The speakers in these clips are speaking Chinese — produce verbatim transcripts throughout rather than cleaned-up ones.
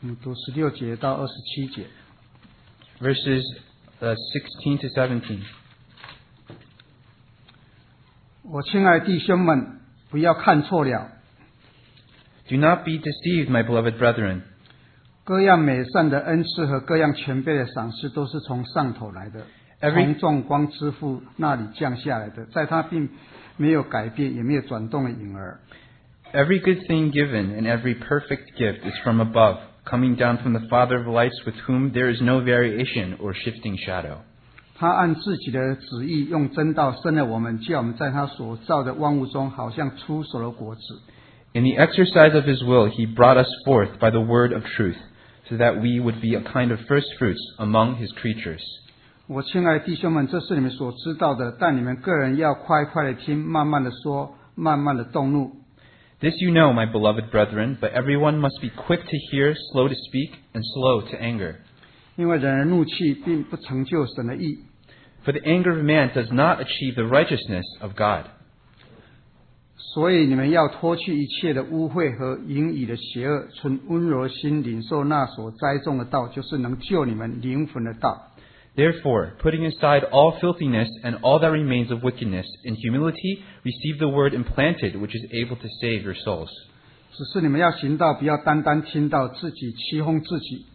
嗯，读十六节到二十七节。 Verses uh, sixteen to seventeen. 我亲爱的弟兄们，不要看错了。 Do not be deceived, my beloved brethren. 各样美善的恩赐和各样全备的赏赐，都是从上头来的， Every 从众光之父那里降下来的，在他并没有改变，也没有转动的影儿。 Every good thing given and every perfect gift is from above, coming down from the Father of lights, with whom there is no variation or shifting shadow. 他按自己的旨意用真道生了我们，叫我们在他所造的万物中，好像出熟的果子。 In the exercise of his will, he brought us forth by the word of truth, so that we would be a kind of first fruits among his creatures. 我亲爱的弟兄们，这是你们所知道的，但你们个人要快快的听，慢慢的说，慢慢的动怒。 This you know, my beloved brethren, but everyone must be quick to hear, slow to speak, and slow to anger. 因为人的怒气并不成就神的义。 For the anger of man does not achieve the righteousness of God. 所以你们要脱去一切的污秽和淫语的邪恶，存温柔的心领受那所栽种的道，就是能救你们灵魂的道。 Therefore, putting aside all filthiness and all that remains of wickedness, in humility receive the word implanted, which is able to save your souls. 只是你们要行道，不要单单听到，自己欺哄自己。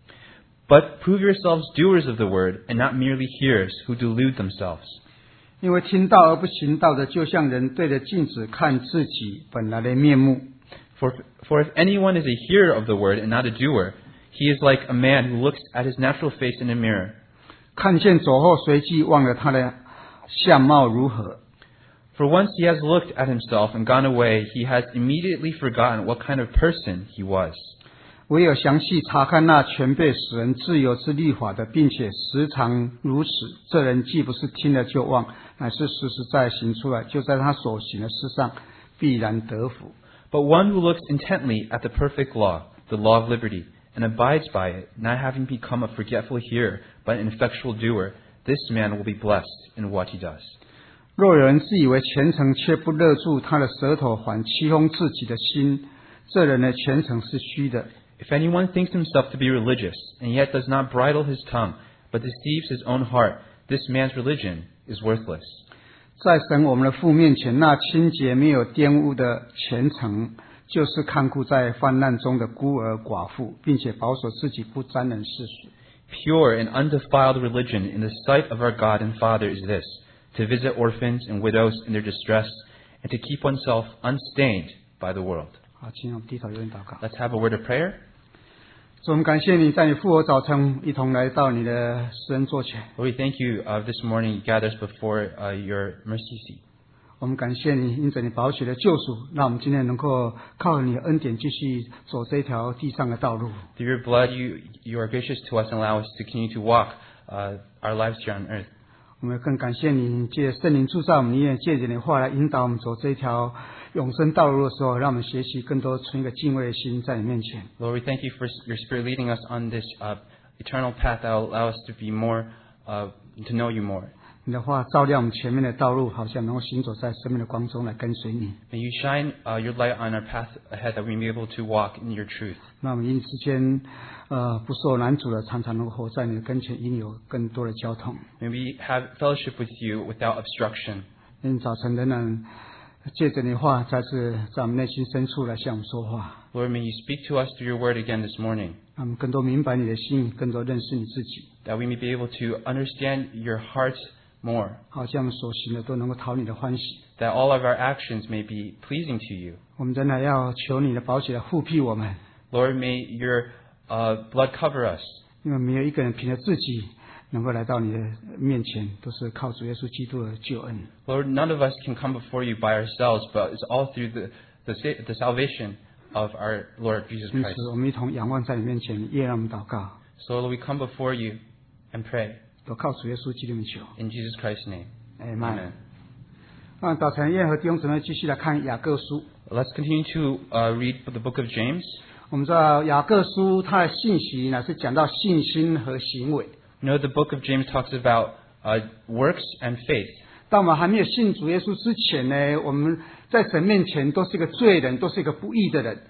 But prove yourselves doers of the word, and not merely hearers who delude themselves. 因为听道而不行道的，就像人对着镜子看自己本来的面目。 For, for if anyone is a hearer of the word and not a doer, he is like a man who looks at his natural face in a mirror. 看见走后，随即忘了他的相貌如何。 For once he has looked at himself and gone away, he has immediately forgotten what kind of person he was. 唯有详细查看那全被使人自由之律法的，并且时常如此，这人既不是听了就忘，乃是实实在行出来，就在他所行的事上必然得福。 But one who looks intently at the perfect law, the law of liberty, and abides by it, not having become a forgetful hearer, but an effectual doer, this man will be blessed in what he does. 若有人自以为虔诚，却不勒住他的舌头，反欺哄自己的心，这人的虔诚是虚的。 If anyone thinks himself to be religious, and yet does not bridle his tongue, but deceives his own heart, this man's religion is worthless. 在神我们的父面前，那清洁没有玷污的虔诚，就是看顾在患难中的孤儿寡妇，并且保守自己不沾人世俗。 Pure and undefiled religion in the sight of our God and Father is this, to visit orphans and widows in their distress, and to keep oneself unstained by the world. 好，请我们低头有点祷告。 Let's have a word of prayer. 主，我们感谢你在你复活早晨一同来到你的施恩座前。 Lord, we thank you uh, this morning you gather us before uh, your mercy seat. 我们感谢你，因着你宝血的救赎，让我们今天能够靠你的恩典继续走这条地上的道路。 Through your blood, you, you are gracious to us and allow us to continue to walk uh, our lives here on earth. 我们更感谢你，借圣灵铸造我们，你也借着你的话来引导我们走这条永生道路的时候，让我们学习更多存一个敬畏的心在你面前。 Lord, we thank you for your Spirit leading us on this uh, eternal path that will allow us to be more, uh, to know you more. 你的话照亮我们前面的道路，好像能够行走在生命的光中来跟随你。 May you shine uh, your light on our path ahead that we may be able to walk in your truth. 那我们因之间，呃，不受拦阻的，常常能够活在你的跟前，因有更多的交通。 May we have fellowship with you without obstruction. 因早晨仍然借着你的话，再次在我们内心深处来向我们说话， Lord, may you speak to us through your word again this morning, 让我们更多明白你的心意，更多认识你自己， that we may be able to understand your heart more, 好像我们所行的都能够讨你的欢喜。 that all of our actions may be pleasing to you. 我们仍然要求你的宝血来护庇我们， Lord, may your uh, blood cover us, 因为没有一个人凭着自己能够来到你的面前，都是靠主耶稣基督的救恩。 Lord, none of us can come before you by ourselves, but it's all through the, the, sa- the salvation of our Lord Jesus 因 Christ. 此，我们一同仰望在你面前，也让我们祷告， So Lord, we come before you and pray 都靠主耶稣基督的求。 in Jesus Christ's name. 阿们。 Amen. 那早晨，燕和弟兄姊妹继续来看雅各书。 Let's continue to uh, read the book of James. 我们知道雅各书它的信息呢是讲到信心和行为。 You know, the book of James talks about uh, works and faith. 当我们还没有信主耶稣之前呢，我们在神面前都是一个罪人，都是一个不义的人。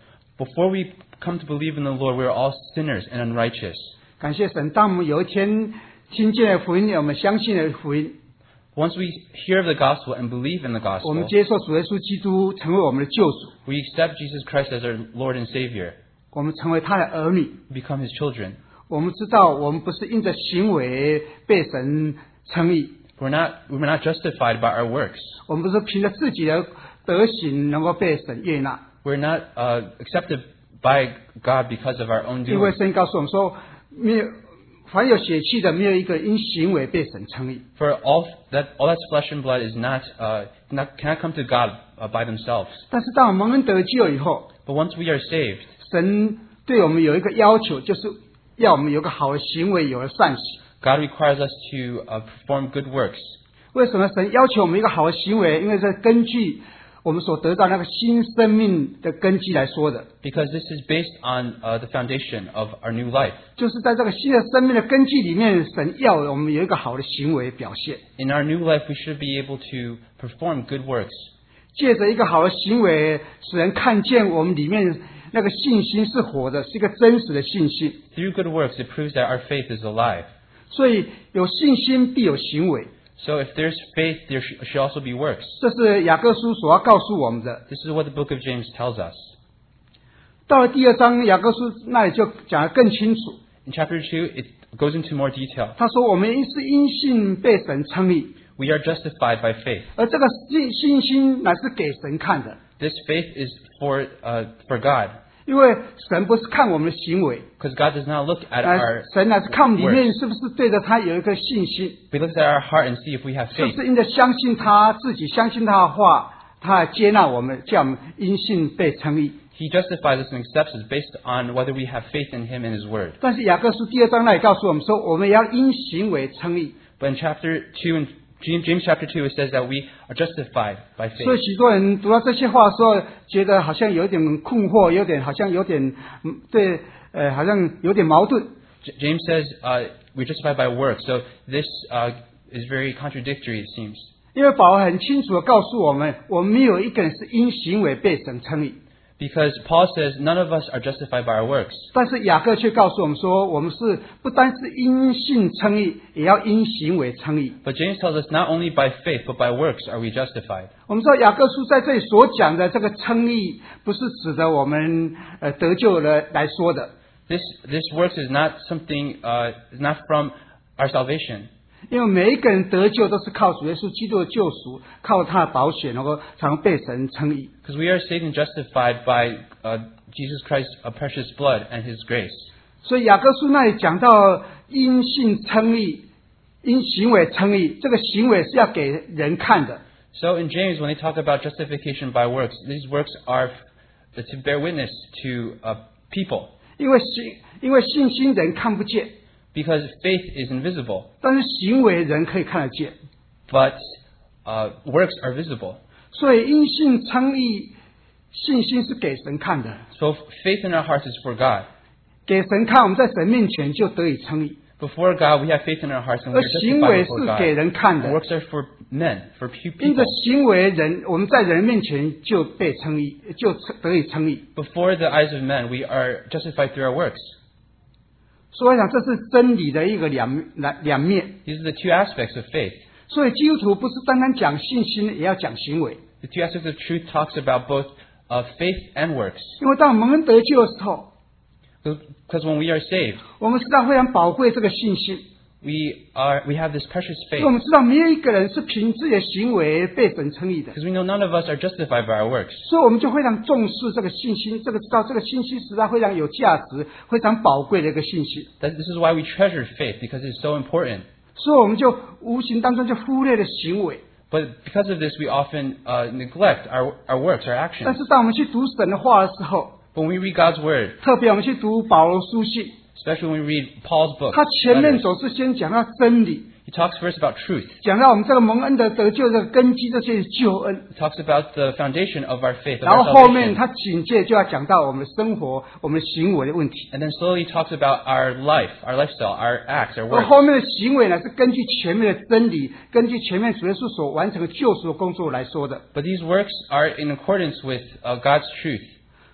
Before we come to believe in the Lord, we are all sinners and unrighteous. 感谢神，当我们有一天听见了福音，我们相信了福音， Once we hear of the gospel and believe in the 我们 gospel, 接受主耶稣基督成为我们的救主， we accept Jesus Christ as our Lord and Savior. 我们成为他的儿女。 We become His children. 我们知道，我们不是因着行为被神称义， We're not, we're not justified by our works. 我们不是凭着自己的德行能够被神悦纳。 We're not uh, accepted by God because of our own 因为 doing. 圣经告诉我们说，没有凡有血气的，没有一个因行为被神称义。 For all that, all that's flesh and blood is not, uh, not cannot come to God uh, by themselves. 但是当我们蒙恩得救以后， But once we are saved, 神对我们有一个要求，就是要我们有个好的行为，有了善行。 God requires us to uh, perform good works. 为什么神要求我们一个好的行为？因为这根据我们所得到那个新生命的根基来说的， Because this is based on uh, the foundation of our new life. 就是在这个新的生命的根基里面，神要我们有一个好的行为表现。 In our new life, we should be able to perform good works. 借着一个好的行为，使人看见我们里面那个信心是活的，是一个真实的信心。 Through good works, it proves that our faith is alive. 所以有信心必有行为， So if there's faith, there sh- should also be works. 这是雅各书所要告诉我们的。 This is what the book of James tells us. 到了第二章，雅各书那里就讲得更清楚。 In chapter two, it goes into more detail. 他说：“我们是因信被神称义， We are justified by faith. 而这个信信心乃是给神看的， This faith is for uh, for God, 因为神不是看我们的行为， because God does not look at 乃 our 神乃是看我们里 works. 面是不是对着他有一个信心， He looks at our heart and see if we have 是不 faith. 是因着相信他自己，相信他的话，他来接纳我们，叫我们因信被称义。” He justifies us and accepts us based on whether we have faith in Him and His Word. 但是雅各书第二章那里告诉我们说，我们也要因行为称义。 But in chapter two, in James James chapter two, it says that we are justified by 所以 faith. 许多人读到这些话的时候，觉得好像有点困惑，有点好像有点嗯对，呃，好像有点矛盾。 J- James says uh, we're justified by works. So this uh, is very contradictory, it seems. 因为保罗很清楚的告诉我们，我们没有一个人是因行为被神称义。 Because Paul says none of us are justified by our works. 但是雅各却告诉我们说，我们是不单是因信称义，也要因行为称义。 But James tells us not only by faith, but by works are we justified. 我们知道雅各书在这里所讲的这个称义，不是指的我们呃得救了来说的。 This this works is not something uh, is not from our salvation. 因为每一个人得救都是靠主耶稣基督的救赎，靠他的宝血，能够才能被神称义。 Because we are saved and justified by uh, Jesus Christ's uh, precious blood and His grace. 所以雅各书那里讲到因信称义，因行为称义，这个行为是要给人看的。 So in James, when they talk about justification by works, these works are f- to bear witness to uh, people. 因为信，因为信心人看不见， Because faith is invisible, 但是行为人可以看得见。 but uh, works are visible. 所以因信称义，信心是给神看的， So faith in our hearts is for God. 给神看，我们在神面前就得以称义。 Before God, we have faith in our hearts and we 而 are 行 justified 为 before 是给 God. 人看的， Works are for men, for pu- 因着 people. 行为人，我们在人面前就被称义，就得以称义。 Before the eyes of men, we are justified through our works. 所以我想这是真理的一个两两两面。 These are the two aspects of faith. 所以基督徒不是单单讲信心，也要讲行为。 The two aspects of truth talks about both uh, faith and works. 因为当我们蒙恩得救的时候， Because when we are saved, 我们知道非常宝贵这个信心， we are we have this precious 所以我 faith. 们知道没有一个人是凭自己的行为被神称义的， Because we know none of us are justified by our works. 所以我们就非常重视这个信心，这个知道这个信心实在非常有价值、非常宝贵的一个信心， That this is why we treasure faith, because it's so important. 所以我们就无形当中就忽略了行为。 But because of this, we often uh, neglect our, our works, our 但 actions. 是当我们去读神的话的时候， But when we read God's word, 特别我们去读保罗书信， especially when we read Paul's book, 他前面 letters, 总是先讲到真理， he talks first about truth. 讲到我们这个蒙恩的得救的根基，这些救恩。 He talks about the foundation of our faith, of 然后 our 后面 salvation. 他紧接就要讲到我们的生活、我们的行为的问题。 And then slowly he talks about our life, our lifestyle, our acts, our 而 works. 后面的行为呢，是根据前面的真理，根据前面主耶稣所完成的救赎的工作来说的。 But these works are in accordance with uh, God's truth.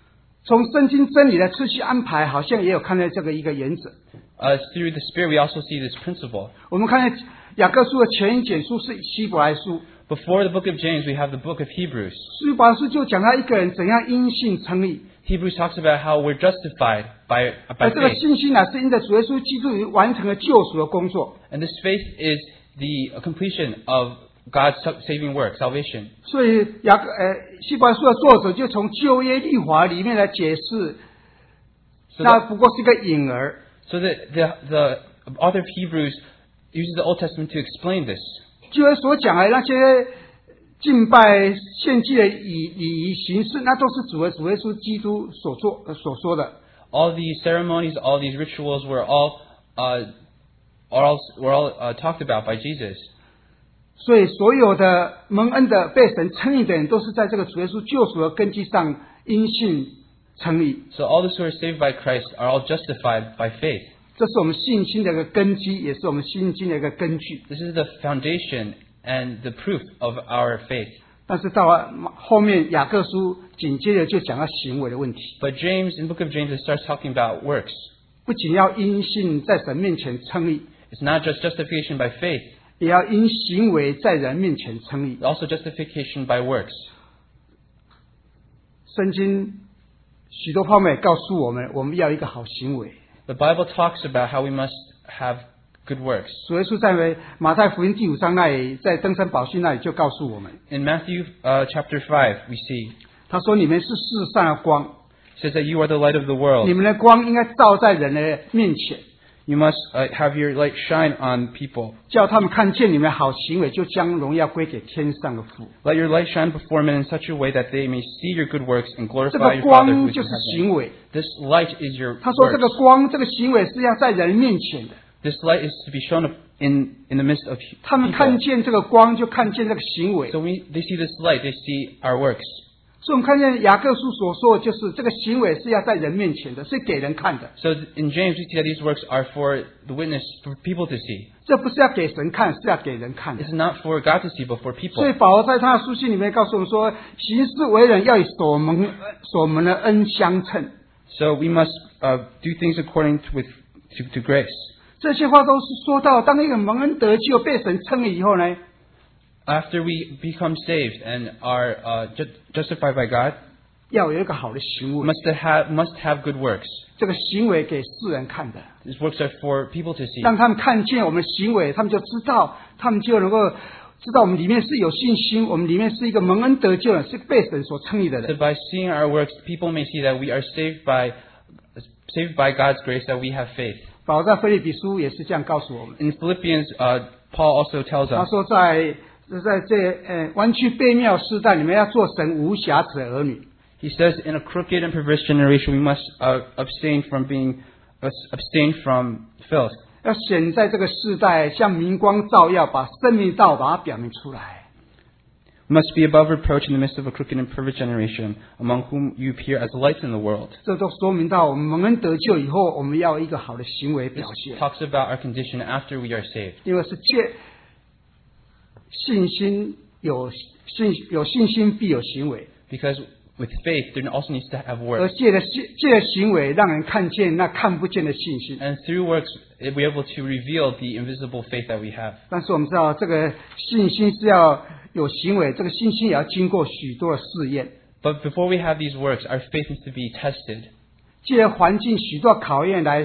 从圣经真理的次序安排，好像也有看到这个一个原则。 Uh, through the Spirit, we also see this principle. 我们看见雅各书的前一卷书是希伯来书， Before the book of James, we have the book of Hebrews. 希伯来书就讲到一个人怎样因信称义， Hebrews talks about how we're justified by, 而 by 这个 faith. 信心呢，是因着主耶稣基督已完成了救赎的工作。 And this faith is the completion of God's saving work, salvation. 所以雅各呃希伯来书的作者就从旧约律法里面来解释， So 那 the, 不过是一个影儿。 so the, the, the author of Hebrews uses the Old Testament to explain this. 旧约所讲的那些敬拜献祭的礼礼仪形式，那都是主的主耶稣基督所做、呃、所说的。 All these ceremonies, all these rituals were all, uh, are all, were all uh, talked about by Jesus. 所以所有的蒙恩的被神称义的人，都是在这个主耶稣救赎的根基上因信称义。 So all those who are saved by Christ are all justified by faith. 这是我们信心的一个根基，也是我们信心的一个根据。 This is the foundation and the proof of our faith. 但是到了后面雅各书紧接着就讲到行为的问题， But James, in the book of James, it starts talking about works. 不仅要因信在神面前称义， It's not just justification by faith, 也要因行为在人面前称义。 but also justification by works. 圣经许多方面告诉我们，我们要一个好行为。 The Bible talks about how we must have good works. 主耶稣在马太福音第五章那里，在登山宝训那里就告诉我们， In Matthew uh, chapter five, we see, 他说：“你们是世上的光， it says that you are the light of the world. 你们的光应该照在人的面前， You must uh, have your light shine on people. 叫他们看见你们的好行为，就将荣耀归给天上的父。 Let your light shine before men in such a way that they may see your good works and ” 这 glorify 个 your Father who 光 is 就 in 是 heaven. 行为。 This light is your 他说：“这个 works. 光，这个行为是要在人面前的。 This light is to be shown up in, in the midst of 他们看 people. 见这个光，就看见这个行为。 So we, they see this light, they see our works. 所以我们看见雅各书所说的，就是这个行为是要在人面前的，是给人看的。 So in James, we see that these works are for the witness, for people to see. 这不是要给神看，是要给人看的 This。is not for God to see, but for 所以 people. 保罗在他的书信里面告诉我们说，行事为人要以所蒙所蒙的恩相称。 So we must uh, do things according to, with, to, to grace. 这些话都是说到，当一个蒙恩得救、被神称义以后呢， After we become saved and are uh, ju- justified by God, 要有一个好的行为。 must have must have good works. 这个行为给世人看的， These works are for people to see. 让他们看见我们的行为，他们就知道，他们就能够知道我们里面是有信心，我们里面是一个蒙恩得救的，是被神所称义的 So 人。 by seeing our works, people may see that we are saved by saved by God's grace, that we have faith. 保罗在腓立比书也是这样告诉我们， In Philippians, uh, Paul also tells 他 us 说在在这呃弯曲悖谬世代，你们要做神无瑕疵的儿女。 He says, in a crooked and perverse generation, we must uh, abstain from being uh, abstain from filth. 要显在这个世代，像明光照耀，把生命道把它表明出来。 We must be above reproach in the midst of a crooked and perverse generation, among whom you appear as lights in the world. 这都说明到我们蒙恩得救以后，我们要有一个好的行为 This 表现， talks about our condition after we are saved. 因为是借信心有信有信心必有行为， Because with faith, there also needs to have 而 works. 借着借着行为让人看见那看不见的信心。 And through works, we're able to reveal the invisible faith that we have. 但是我们知道，这个信心是要有行为，这个信心也要经过许多的试验， But before we have these works, our faith needs to be tested. 借着环境许多考验来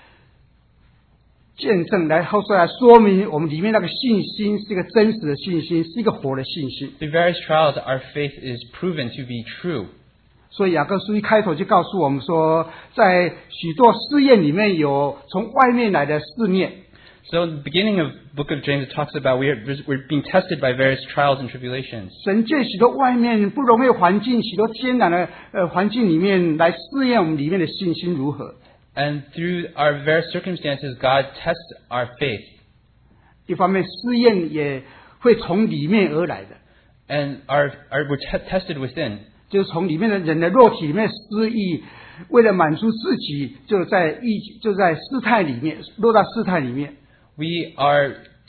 见证，来后来来说明我们里面那个信心是一个真实的信心，是一个活的信心。 Through various trials, our faith is proven to be true. 所以雅各书一开头就告诉我们说，在许多试验里面有从外面来的试炼， So in the beginning of the book of James, it talks about we're, we're being tested by various trials and tribulations. 神借许多外面不容易的环境，许多艰难的呃环境里面来试验我们里面的信心如何。 And through our various circumstances, God tests our faith. 一方面试验也会从里面而来的， And our, our, we're te- tested within. 就是从里面的人的肉体里面失意，为了满足自己，就在意就在试探里面落到试探里面。 We are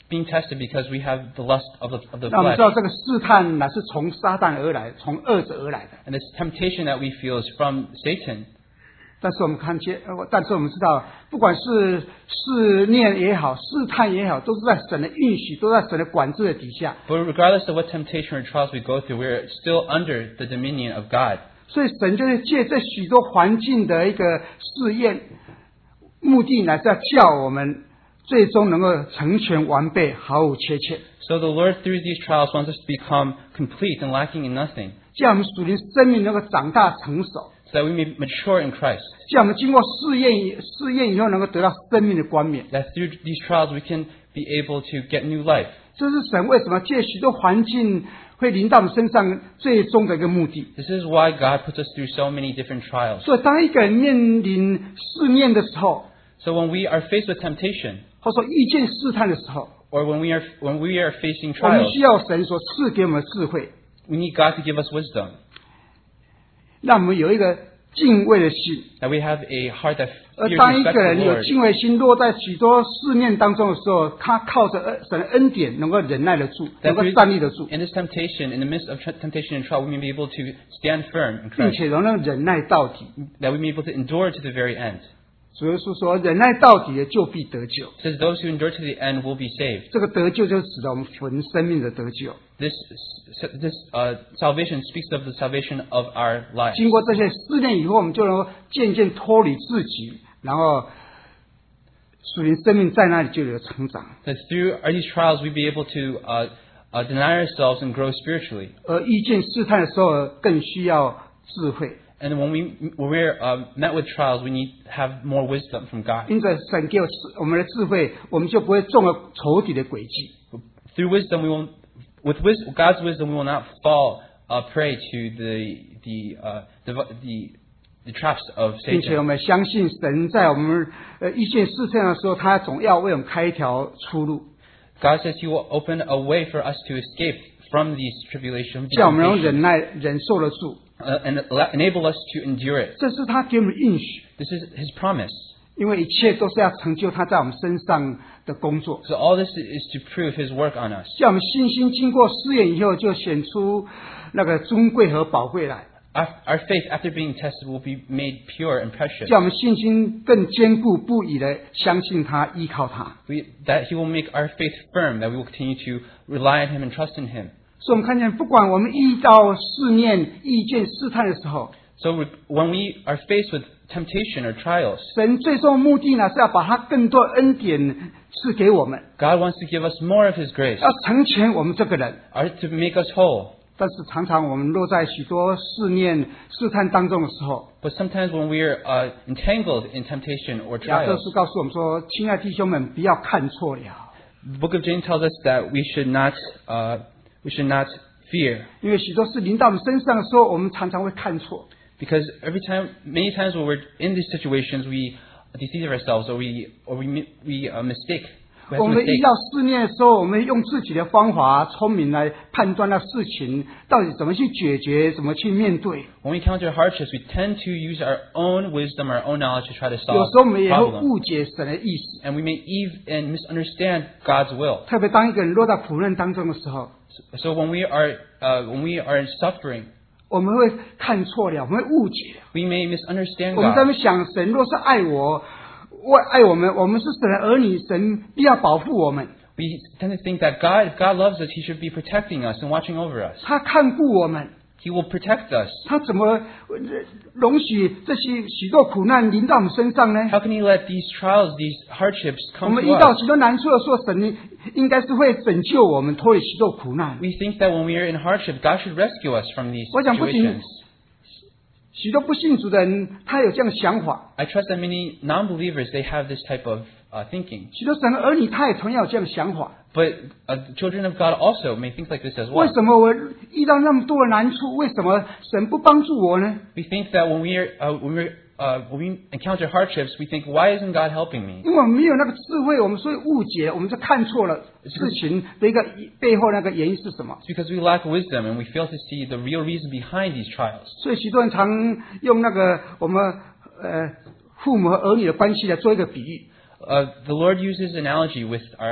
being tested because we have the lust of the, of the 那我们 flesh. 知道这个试探乃是从撒旦而来，从恶者而来的。 And this temptation that we feel is from Satan. 但是我们看见，呃但是我们知道，不管是试炼也好，试探也好，都是在神的允许，都在神的管制的底下。 But regardless of what temptation or trials we go through, we're still under the dominion of God. 所以神就是借这许多环境的一个试验，目的乃是要叫我们最终能够成全完备，毫无缺欠。 So the Lord, through these trials, wants us to become complete and lacking in nothing, 叫我们属灵生命能够长大成熟， so that we may mature in Christ. 叫我们经过试验以试验以后，能够得到生命的冠冕。 That through these trials we can be able to get new life. 这是神为什么借许多环境会临到我们身上最终的一个目的。 This is why God puts us through so many different trials. 所以，当一个人面临试炼的时候， So when we are faced with temptation, 或者说遇见试探的时候， or when we are when we are facing 我们 trials, 需要神所赐给我们的智慧， we need God to give us wisdom, 让我们有一个敬畏的心。 that we have a heart that 而 fears 当 and 一 respects 个 the 人有 Lord. 敬畏心落在许多试炼当中的时候，他靠着恩神的恩典，能够忍耐得住，能 That 够 through- 站立得住， in this temptation, in the midst of tr- temptation and trial, we may be able to stand firm in 并 Christ, 且能够忍耐到底。 that we may be able to endure to the very end. 主耶稣说：“忍耐到底的，就必得救。 It says, those who endure to the end will be saved. ” 这个得救就是指的我们魂生命的得救。 This, this uh, salvation speaks of the salvation of our lives. 经过这些试炼以后，我们就能够渐渐脱离自己，然后属灵生命在那里就有成长。 That through these trials, we be able to uh, uh, deny ourselves and grow spiritually. 而遇见试探的时候，更需要智慧。 And when we when we're uh, met with trials, we need to have more wisdom from God. 因着神给我我们的智慧，我们就不会中了仇敌的诡计。 Through wisdom, we will, with wis- God's wisdom, we will not fall uh, prey to the the, uh, the the the traps of 并且我 Satan. 们相信神在我们呃遇见试探的时候，他总要为我们开一条出路， God says He will open a way for us to escape from these tribulations, 叫我们能 temptations, 忍耐忍受得住。 uh, and allow- enable us to endure it. 这是他给我们的应许， This is His promise. 因为一切都是要成就他在我们身上的工作。 So all this is to prove His work on us. 叫我们信心经过试验以后，就显出那个尊贵和宝贵来。 Our, our faith, after being tested, will be made pure and precious. 叫我们信心更坚固不已的相信他，依靠他。 We, that He will make our faith firm, that we will continue to rely on Him and trust in Him. 所以，我们看见，不管我们遇到试炼、遇见试探的时候， So we, when we are faced with temptation or trials, 神最终的目的呢，是要把他更多恩典赐给我们， God wants to give us more of His grace, 要成全我们这个人。 or to make us whole. 但是，常常我们落在许多试炼、试探当中的时候， But sometimes when we're uh, entangled in temptation or 亚瑟 trials, 书告诉我们说：“亲爱的弟兄们，不要看错了， the book of James tells us that we should not, uh, we should not fear. 因为许多事临到我们身上的时候，我们常常会看错。 Because every time, many times when we're in these situations, we deceive ourselves or we, or we, mi- we uh, mistake. We have 我 to 们遇 mistake. 到试炼的时候，我们用自己的方法、聪明来判断那事情到底怎么去解决，怎么去面对。 When we encounter hardships, we tend to use our own wisdom, our own knowledge to try to 有 solve 时候我们也会 problems. 误解神的意思， And we may eve and misunderstand God's will. 特别当一个人落在苦难当中的时候， So when we are, uh, when we are suffering, 我们会看错了，我们会误解。 we may misunderstand 我们在 God. 那想，神若是爱我，我爱我们，我们是神的儿女，神必要保护我们。 We tend to think that God, if God loves us, He should be protecting us and watching over us. 他看顾我们， He will protect us. 他怎么呃容许这些许多苦难临到我们身上呢？ How can He let these trials, these hardships 我 come 们 to 遇到 us? 许多难处的时候，神应该是会拯救我们，脱离许多苦难。 We think that when we are in hardship, God should rescue us from these 我想不仅 situations. 许多不信主的人，他有这样的想法； I trust that many non-believers, they have this type of uh, thinking. 许多神的儿女，他也同样有这样的想法。 But uh, the children of God also may think like this as 为 well. 什么我遇到那么多的难处，为什么神不帮助我呢？ We think that when we are, uh, when we uh, when we encounter hardships, we think, why isn't God helping me? 因为我们没有那个智慧，我们所以误解，我们就看错了事情的一个背后那个原因是什么。 It's because we lack wisdom and we fail to see the real reason behind these trials. 所以许多人常用那个我们呃父母和儿女的关系来做一个比喻。 Uh, the Lord uses analogy with our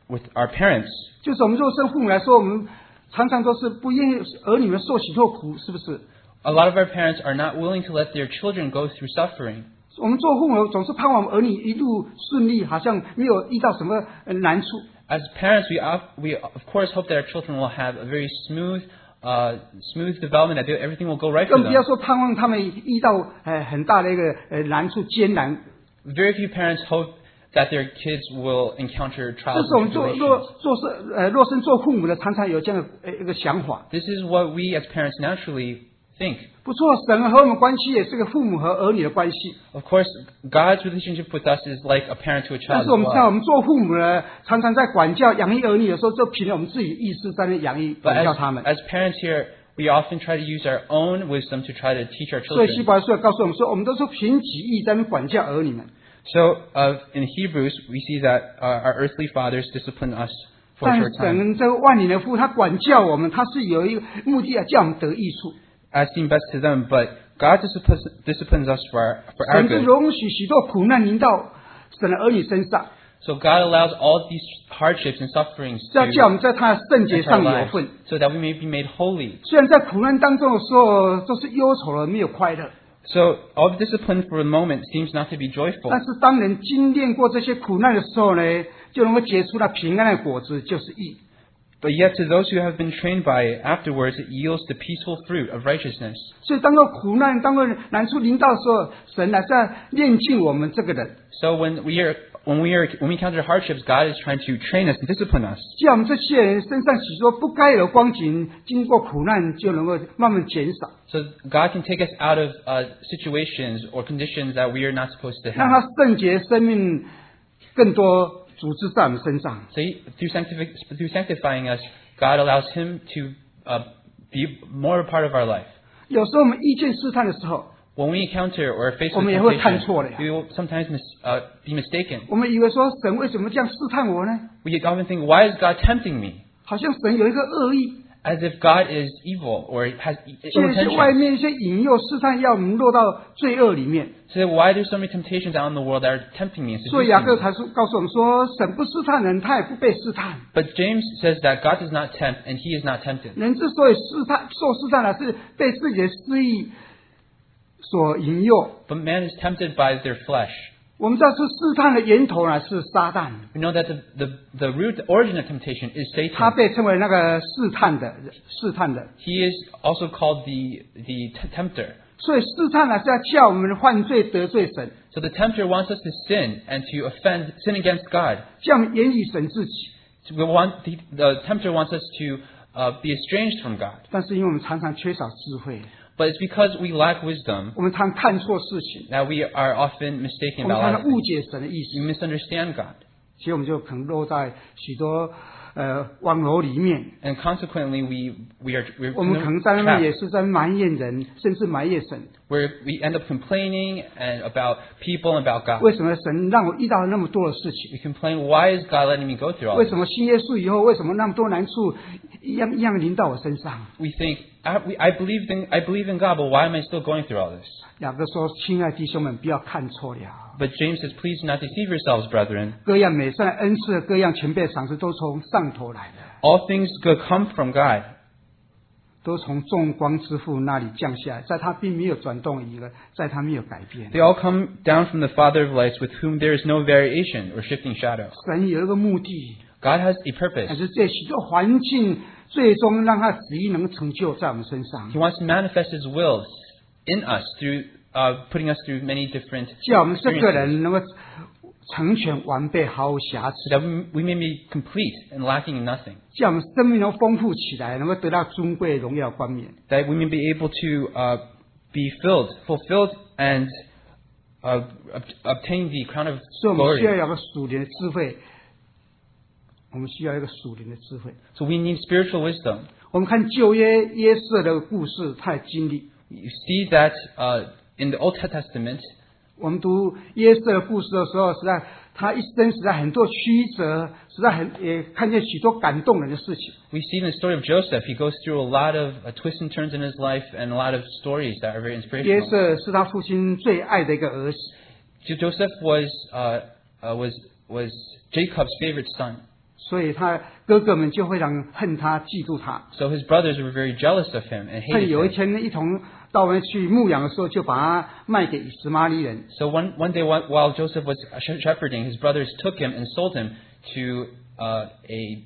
with our parents. 就是我们肉身父母来说，我们常常都是不愿意儿女们受许多苦，是不是？ A lot of our parents are not willing to let their children go through suffering. 我们做父母总是盼望我们儿女一路顺利，好像没有遇到什么呃难处。 As parents, we of, we of course hope that our children will have a very smooth, uh, smooth development. That they, everything will go right for 更不要 them. 说盼望他们遇到呃很大的一个呃难处艰难。 Very few parents hope that their kids will encounter 这 trials 是我们 and 做若 tribulations. 做是呃若身做父母的，常常有这样的呃一个想法。 This is what we as parents naturally think. 不错，神和我们关系也是个父母和儿女的关系。 Of course, God's relationship with us is like a parent to a 但 child 是 as 我们知道，我 well. 们做父母的，常常在管教、养育儿女的时候，就凭着我们自己意识在那养育、 But 管教 as, 他们。 as parents here, we often try to use our own wisdom to try to teach our 所以希 children. 伯来书也告诉我们说，我们都是凭己意在那管教儿女们。 So, uh, in Hebrews, we see that uh, our earthly fathers discipline us for a 但 short time, 神这个万灵的父，他管教我们，他是有一个目的，要叫我们得益处。 as seemed best to them. But God disciplines, disciplines us for our, for our 神是 good. 容许许多苦难临到神的儿女身上， So God allows all these hardships and sufferings 是要叫我 to 们在他的圣洁 enter our 上有 lives, 份。 so that we may be made holy. 虽然在苦难当中的时候都是忧愁的，没有快乐， So all the discipline for a moment seems not to be joyful. 但是当人经历过这些苦难的时候呢，就能够结出那平安的果子，就是义。 But yet to those who have been trained by it, afterwards it yields the peaceful fruit of righteousness. 所以当个苦难、当个难处临到的时候，神还在炼净我们这个人， So when we are when we are when we encounter hardships, God is trying to train us and discipline us. 叫我们这些人身上许多不该有的光景，经过苦难就能够慢慢减少， So God can take us out of uh, situations or conditions that we are not supposed to 让他 have. 圣洁生命更多组织在我们身上。 So he, through, sanctifi- through sanctifying us, God allows Him to uh, be more a part of our life. 有时候我们遇见试探的时候， When we encounter or face 我 with 们也会看 temptation, 错了呀。 we will sometimes mis, uh, be mistaken. 我们以为说神为什么这样试探我呢？ We often think, why is God tempting me? 好像神有一个恶意， As if God is evil or has 所 ill 以一些外 intentions. 面一些引诱试探，要我们落到罪恶里面。 So why do so many temptations out in the world that are tempting me and 所以雅 seducing 各 me? 才说告诉我们说，神不试探人，他也不被试探。 But James says that God does not tempt and He is not tempted. 人之所以试探受试探呢，是被自己的私意所引诱。 But man is tempted by their flesh. 我们知道是试探的源头呢是撒旦， We know that the, the, the root, the origin of temptation is 他 Satan. 被称为那个试探的试探的。 He is also called the, the t- tempter. 所以试探呢是要叫我们犯罪得罪神， So the tempter wants us to sin and to offend, sin against God. 叫我们远离神自己。 So we want, the, the tempter wants us to uh, be estranged from God. 但是因为我们常常缺少智慧， But it's because we lack wisdom 我们常看错事情， that we are often 我 mistaken 们 about 常 a 常 lot of 误 things. 解神的意 We 思， misunderstand God. 其实我们就可能落在许多呃网络里面。 And consequently, we, we are we're 我们可能在那边也 trapped, 是在埋怨人，甚至埋怨神。 where we end up complaining and about people and about God. 为什么神让我遇到那么多的事情？ We complain, why is God letting me go through all 为 this? 什么信耶稣以后，为什么那么多难处一样一样临到我身上？ We think, I, we, I, believe in, I believe in God, but why am I still going through all this? 雅各说：“亲爱弟兄们，不要看错了。 But James says, please do not deceive yourselves, brethren. 各样美善的恩赐，各样全备赏赐，都从上头来的， All things good come from God, 都从众光之父那里降下来，在他并没有转动一个，在他没有改变。 they all come down from the Father of lights, with whom there is no variation or shifting shadow. 神有一个目的， God has a 但 purpose. 是这许多环境最终让他旨意能成就在我们身上 He，wants to manifest His will in us through uh, putting us through many different 叫我们这个 experiences, 人能够成全完备，毫无瑕疵， so that we, we may be complete and lacking in nothing, 叫我们生命能丰富起来，能够得到尊贵荣耀冠冕。 that we may be able to uh, be filled, fulfilled, and uh, ob- obtain the crown of 所以我们需要 glory. 有个属灵的智慧，我们需要一个属灵的智慧。 So we need spiritual wisdom. 我们看旧约约瑟的故事，他的经历。 You see that uh, in the Old Testament, 我们读约瑟的故事的时候，实在他一生实在很多曲折，实在很也看见许多感动人的事情。 we see in the story of Joseph, he goes through a lot of uh, twists and turns in his life and a lot of stories that are very 约 inspirational. 瑟是他父亲最爱的一个儿子， Jo- Joseph was uh, uh, was was Jacob's favorite son. 所以他哥哥们就非常恨他、嫉妒他。 So his brothers were very jealous of him and 他 hated 有一 him. 天一同到外面去牧羊的时候，就把他卖给以实玛利人。 So one, one day while while Joseph was shepherding, his brothers took him and sold him to uh, a,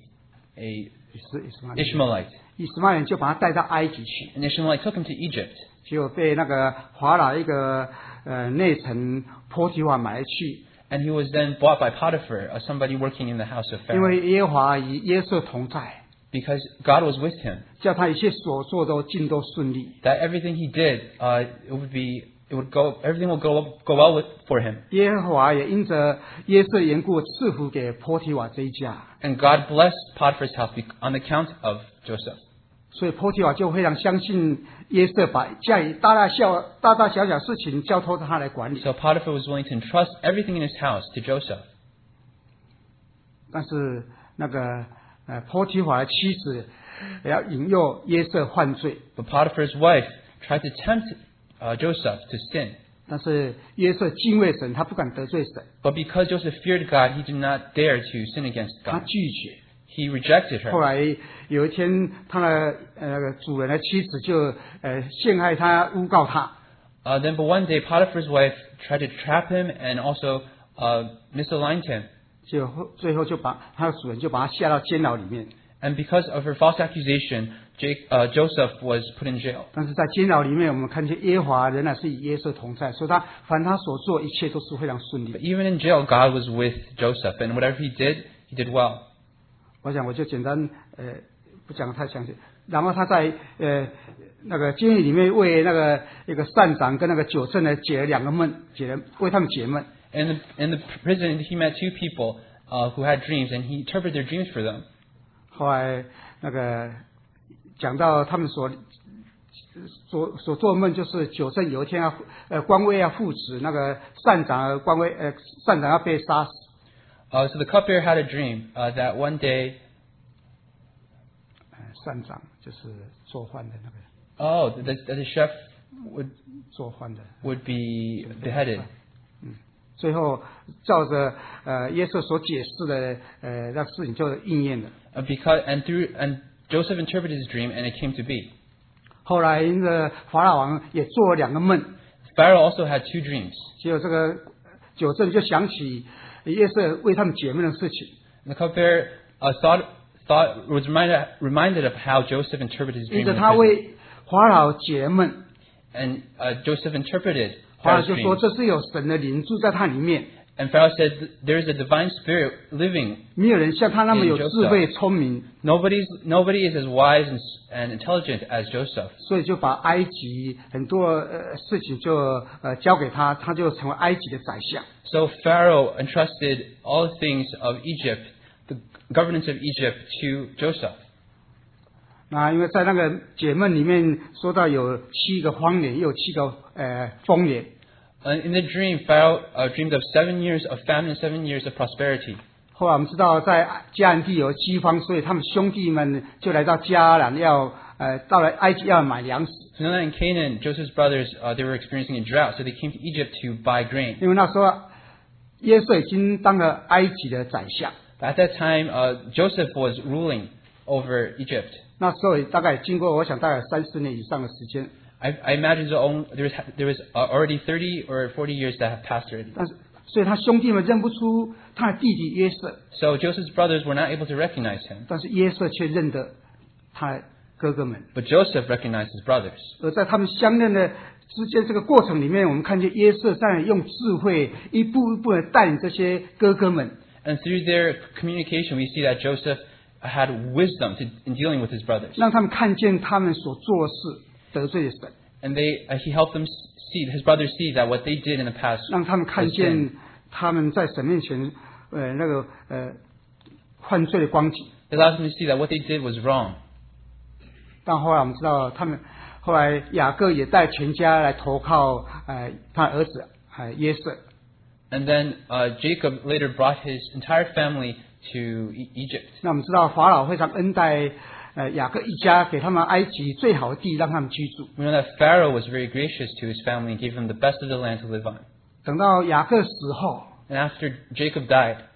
a 以实以实玛利人 Ishmaelite. 以实玛利人就把他带到埃及去， An Ishmaelite took him to Egypt. 结果被那个法老一个呃内臣波提华买来去。 And he was then bought by Potiphar, uh, somebody working in the house of 因 Pharaoh. 为耶和华与约瑟同在， Because God was with him. 叫他一切所做都尽都顺利。 That everything he did, uh, it would be, it would go, everything will go, go well with, for him. 耶和华也因着约瑟缘故赐福给波提瓦这一家， And God blessed Potiphar's house bec- on account of Joseph. 所以波提瓦就非常相信约瑟，把家里大大小大大小小事情交托他来管理。 So Potiphar was willing to entrust everything in his house to Joseph. 但是那个呃波提瓦的妻子也要引诱约瑟犯罪， But Potiphar's wife tried to tempt uh, Joseph to sin. 但是约瑟敬畏神，他不敢得罪神， But because Joseph feared God, he did not dare to sin against 他 God. 拒绝。 He rejected 后 her. 来有一天，他的呃那个主人的妻子就呃陷害他、诬告他。 Uh, then, but one day, Potiphar's wife tried to trap him and also uh, misaligned him. 就后最后就把他的主人就把他下到监牢里面。 And because of her false accusation, Jake, uh, Joseph was put in jail. 但是在监牢里面，我们看见耶和华仍然是与约瑟同在，所以他凡他所做一切都是非常顺利 But。even in jail, God was with Joseph, and whatever he did, he did well. 我想我就简单呃不讲太详细。然后他在呃那个监狱里面为那个一个善长跟那个九正呢解了两个梦，解了为他们解梦。 In the, in the prison, he met two people uh, who had dreams, and he interpreted their dreams for them. 后来那个讲到他们所所所做梦，就是九正有一天要呃官位要复职，那个善长官位呃善长要被杀死。 Uh, so the cupbearer had a dream uh, that one day, 呃善长就是做饭的那个 oh, that the, the chef would 做饭的。 would be beheaded. 最后照着呃耶稣所解释的呃那事情就应验了。 Uh, because and through and Joseph interpreted his dream, and it came to be. 后来那个法老王也做了两个梦， Pharaoh also had two dreams. 结果这个九正就想起耶稣为他们解梦的事情， The cupbearer uh, thought thought was reminded reminded of how Joseph interpreted his 因 dream. 着 in 他 prison. 为法老解梦， And uh, Joseph interpreted 法老 Pharaoh's 就说 dream. 这是有神的灵住在他里面， And Pharaoh said, "There is a divine spirit living. 没有人像他那么有智慧聪明， Nobody's nobody is as wise and, and intelligent as Joseph." 所以就把埃及很多呃事情就呃交给他，他就成为埃及的宰相。 So Pharaoh entrusted all the things of Egypt, the governance of Egypt, to Joseph. 那因为在那个解梦里面说到有七个荒年，也有七个呃丰年。 Uh, in the dream, Pharaoh uh, dreamed of seven years of famine and seven years of prosperity. 后来我们知道在迦南地有饥荒，所以他们兄弟们就来到迦南要呃到了埃及要买粮食， So now in Canaan, Joseph's brothers, uh, they were experiencing a drought, so they came to Egypt to buy grain. 因为那时候约瑟已经当了埃及的宰相， At that time, uh, Joseph was ruling over Egypt. 那时候也大概经过我想大概三十年以上的时间， I, I imagine there was, there was, there was uh, already thirty or forty years that have passed already. 但是所以他兄弟们认不出他的弟弟约瑟， So Joseph's brothers were not able to recognize him, 但是约瑟却认得他的哥哥们。 but Joseph recognized his brothers. 而在他们相认的之间这个过程里面，我们看见约瑟在用智慧一步一步的带领这些哥哥们。 And through their communication, we see that Joseph had wisdom to, in dealing with his brothers. 让他们看见他们所做的事得罪了神， And they, uh, he helped them see, his brothers see that what they did in the past 让他们看 was sin. 见他们在神面前呃那个呃犯罪的光景。 It allows them to see that what they did was wrong. 但后来我们知道，他们后来雅各也带全家来投靠呃他儿子呃约瑟。 And then uh, Jacob later brought his entire family to e- Egypt. 那我们知道法老非常恩待呃雅各一家，给他们埃及最好的地让他们居住。 We know that Pharaoh was very gracious to his family and gave them the best of the land to live on. 等到雅各死后， And after Jacob died,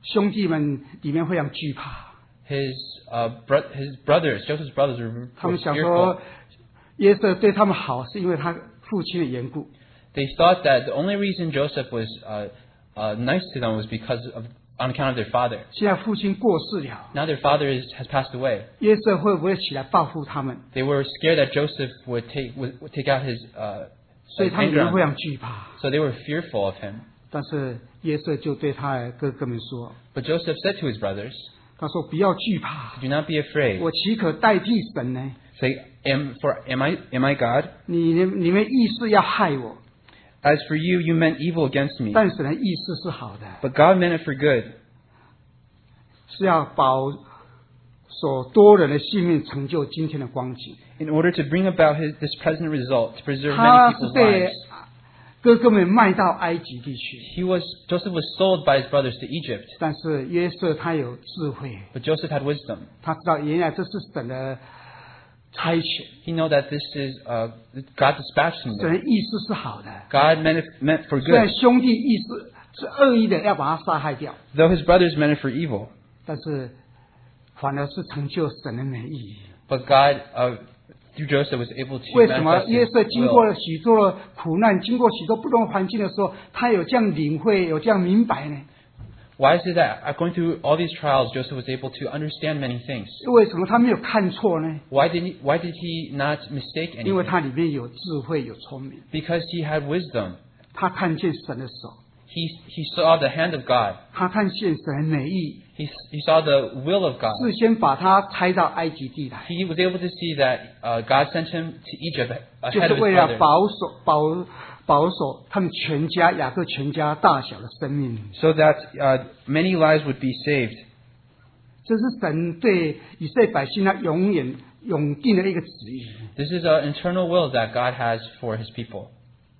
兄弟们里面非常惧怕， His uh, bro- his brothers, Joseph's brothers, were, 他 were 们想 fearful. 说约瑟对他们好是因为他父亲的缘故。 They thought that the only reason Joseph was uh, uh, nice to them was because of on account of their father. 现在父亲过世了， Now their father is, has passed away. 约瑟会不会起来报复他们？ They were scared that Joseph would take would, would take out his uh, 所以 his 他们 anger 也 on 非 them. 常惧怕。 So they were fearful of him. 但是约瑟就对他的哥哥们说 But Joseph said to his brothers, 他说不要惧怕， "Do not be afraid. 我岂可代替神呢？ Say, am for am I am I God? 你你们意思要害我， As for you, you meant evil against me, 但神的意思是好的， but God meant it for good, 是要保所多人的性命，成就今天的光景。 in order to bring about his this present result, to preserve 他 many 是 people's 被 lives." 哥哥们卖到埃及地去， He was Joseph was sold by his brothers to Egypt, 但是约瑟他有智慧， but Joseph had wisdom. 他知道原来这是神的差遣， He knew that this is uh, God dispatched him 神 there. 的意思是好的。 God meant it meant for 虽然 good, 兄弟意思是恶意的要把他杀害掉， though his brothers meant it for evil. 但是反而是成就神的美意。 But God, uh, through Joseph, was able to 为什么 manifest 约 His 瑟经过 will. 了许多的苦难，经过许多不同的环境的时候，他有这样领会，有这样明白呢？ Why is it that uh, going through all these trials, Joseph was able to understand many things? 为什么他没有看错呢？ Why did he, why did he not mistake 因为 anything? 他里面有智慧，有聪明， Because he had wisdom. 他看见神的手， He he saw the hand of God. 他看见神的美意， He he saw the will of God. 事先把他差到埃及地来， He was able to see that uh, God sent him to Egypt 就 ahead 是 of his 为了 brothers, 保守保保守他们全家雅各全家大小的生命。 so that uh, many lives would be saved. 这是神对以色列百姓他永远永定的一个旨意。 This is an internal will that God has for His people.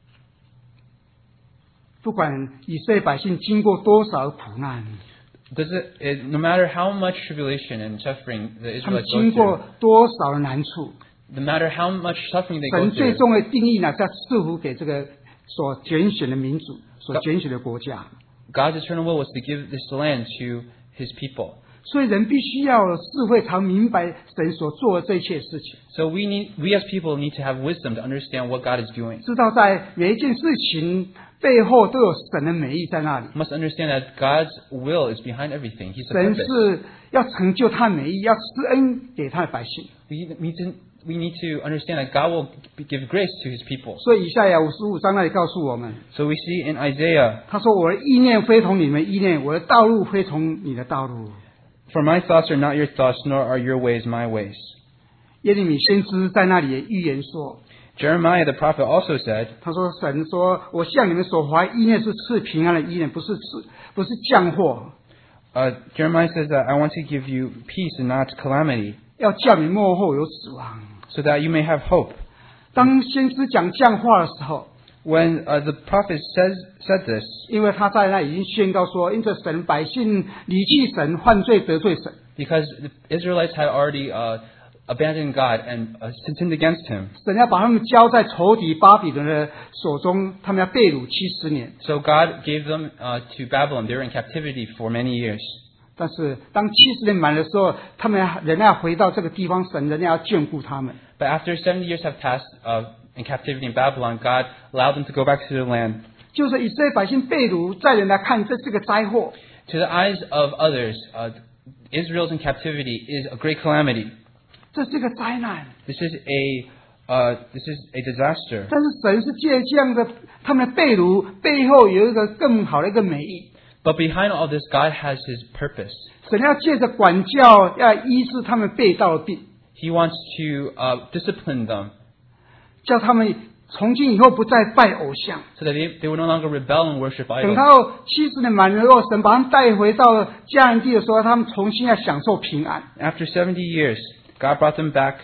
不管以色列百姓经过多少苦难， Does it, it, no matter how much tribulation and suffering the 他们 Israelites go 经 through, 过多少的难处， no matter how much suffering they 神 go 最 through, 终的定义呢，是要赐福给这个所拣选的民族，所拣选的国家。 God's eternal will was to give this land to His people. 所以人必须要有智慧，才明白神所做的这一切事情， So we need, we as people need to have wisdom to understand what God is doing. 知道在每一件事情背后都有神的美意在那里。 We must understand that God's will is behind everything. He's the 神 purpose. 是要成就他的美意，要施恩给他的百姓。 We need to, we need to understand that God will give grace to His people. 所以以赛亚五十五章那里告诉我们， So we see in Isaiah, 他说：“我的意念非同你们的意念，我的道路非同你的道路。” "For my thoughts are not your thoughts, nor are your ways my ways." 耶利米先知在那里也预言说， Jeremiah the prophet also said, 他说：“神说，我向你们所怀意念是赐平安的意念，不是赐，不是降祸， uh, Jeremiah says that I want to give you peace and not calamity, 要叫你幕后有指望。 so that you may have hope." ” 当先知讲降话的时候， When uh, the prophet says said this, 因为他在那已经宣告说，因着神百姓离弃神，犯罪得罪神， because the Israelites had already uh, abandoned God and uh, sinned against Him, 神要把他们交在仇敌巴比伦的手中，他们要被掳七十年。 so God gave them uh, to Babylon. They were in captivity for many years. 但是当七十年满的时候，他们仍然要回到这个地方，神仍然要眷顾他们。 But after seventy years have passed uh, in captivity in Babylon, God allowed them to go back to their land. 就是以色列百姓被掳，在人来看，这是个灾祸。 To the eyes of others, uh, Israel's in captivity is a great calamity. 这是个灾难。 This is a uh, this is a disaster. 但是神是借这样的他们的被掳背后有一个更好的一个美意， But behind all this, God has His purpose. 神要借着管教，要医治他们被盗的病， He wants to uh, discipline them 叫他们从今以后不再拜偶像。 so that they, they would no longer rebel and worship 等 idols. 到七十年满了之后，神把他们带回到迦南地的时候，他们重新要享受平安。 After seventy years, God brought them back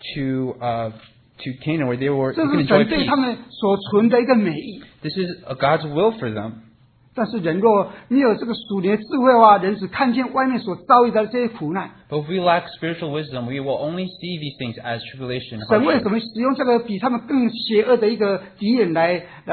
to uh, to Canaan, where they were 这 they could 是 enjoy 神对 peace. 他们所存的一个美意。 This is uh, God's will for them. 但是人若没有这个属灵的智慧的话，人只看见外面所遭遇的这些苦难。 But if we lack spiritual wisdom, we will only see these things as tribulation. and 神为 hardship. 什么使用这个比他们更邪恶的一个敌人来来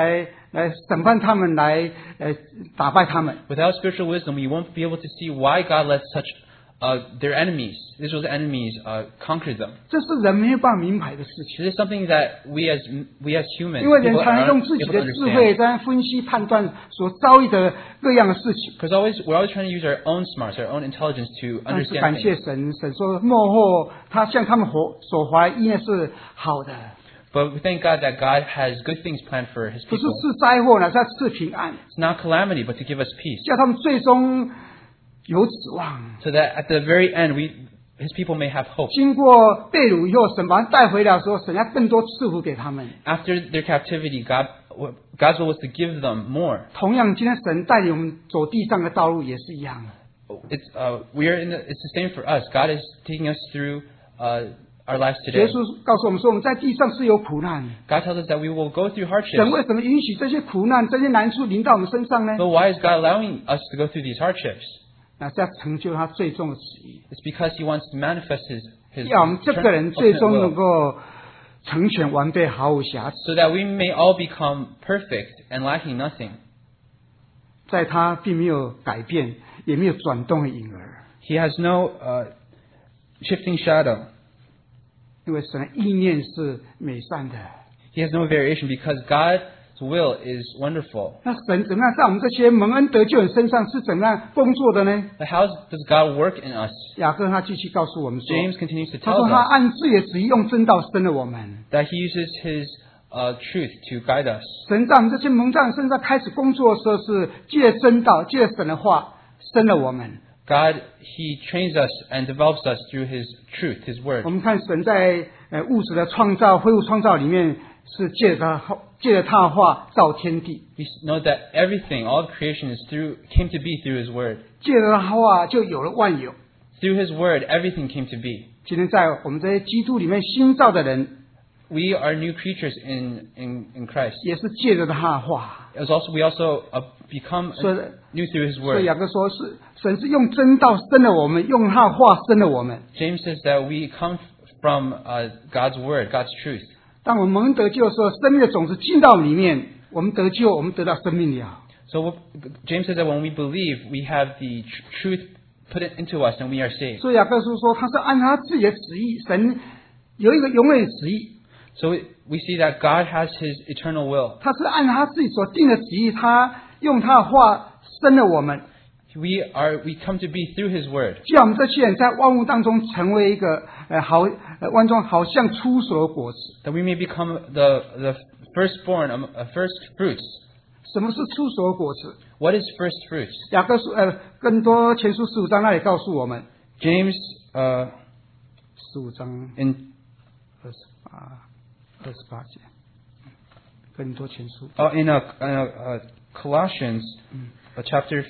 来审判他们，来呃打败他们。 Without spiritual wisdom, we won't be able to see why God lets such uh, their enemies, Israel's enemies, uh, conquer them. 这是人没有办法明白的事情， This is something that we as we as humans, 因为人 people 常常 are 用 not 自己 able 的 to 智慧 understand. 在分析判断所遭遇的各样的事情。 Because always we're always trying to use our own smarts, our own intelligence to 但是 understand 感谢 things. 神，神说幕后他向他们所所怀意念是好的， But we thank God that God has good things planned for His 不是 people. 赐灾祸呢，是要赐平安， It's not calamity, but to give us peace, 叫他们最终有指望。 so that at the very end, we His people may have hope. 经过被掳以后，神把他带回来的时候，神要更多赐福给他们。 After their captivity, God God's will was to give them more. 同样，今天神带领我们走地上的道路也是一样的。 It's uh, we are in the, it's the same for us. God is taking us through uh, our lives 耶 today. 稣告诉我们说，我们在地上是有苦难。 God tells us that we will go through 神 hardships. 为什么允许这些苦难、这些难处临到我们身上呢？ But why is God allowing us to go through these hardships? 那是要成就他最终的旨意， It's because He wants to manifest His His 要我们这个人 ultimate 最终能 will, 够成全完备，毫无瑕疵。 so that we may all become perfect and lacking nothing. 在他并没有改变，也没有转动的影儿， He has no uh, shifting shadow. 因为神的意念是美善的。 He has no variation because God's will is wonderful. 那神怎么样在我们这些蒙恩得救人身上是怎么样工作的呢？ But how does God work in us? 雅各他继续告诉我们说， James continues to 他 tell 说他 us 按自己的旨意用真道生了我们。 that He uses His uh, truth to guide us. 神在我们这些蒙召人身上开始工作的时候，是借着真道，借着神的话生了我们。 God, He trains us and develops us through His truth, His word. 我们看神在呃物质的创造、恢复创造里面，是借着他借着他的话造天地， We know that everything, all of creation, is through came to be through His word. 借着他的话就有了万有。 Through His word, everything came to be. 今天在我们这些基督里面新造的人， We are new creatures in, in, in Christ. 也是借着他的话。 As also, we also uh, become So- new through His 所以 word. 雅各说是神是用真道生了我们，用他的话生了我们。 James says that we come from uh, God's word, God's truth. 当我们蒙恩得救的时候，生命的种子进到里面，我们得救，我们得到生命了。 So what, James says that when we believe, we have the tr- truth put it into us and we are saved. 所以雅各书说，他是按他自己的旨意，神有一个永远的旨意， So we, we see that God has His eternal will. 他是按他自己所定的旨意，他用他的话生了我们， We are we come to be through His word, 叫我们这些人在万物当中成为一个呃好呃万中好像出熟的果子。 that we may become the the firstborn, um, uh, first fruits. 什么是出熟的果子？ What is first fruits? 雅各书呃更多前书十五章那里告诉我们， James uh, 十五章 in 二十八二十八节，更多前书 uh, in uh, uh, uh, Colossians uh, chapter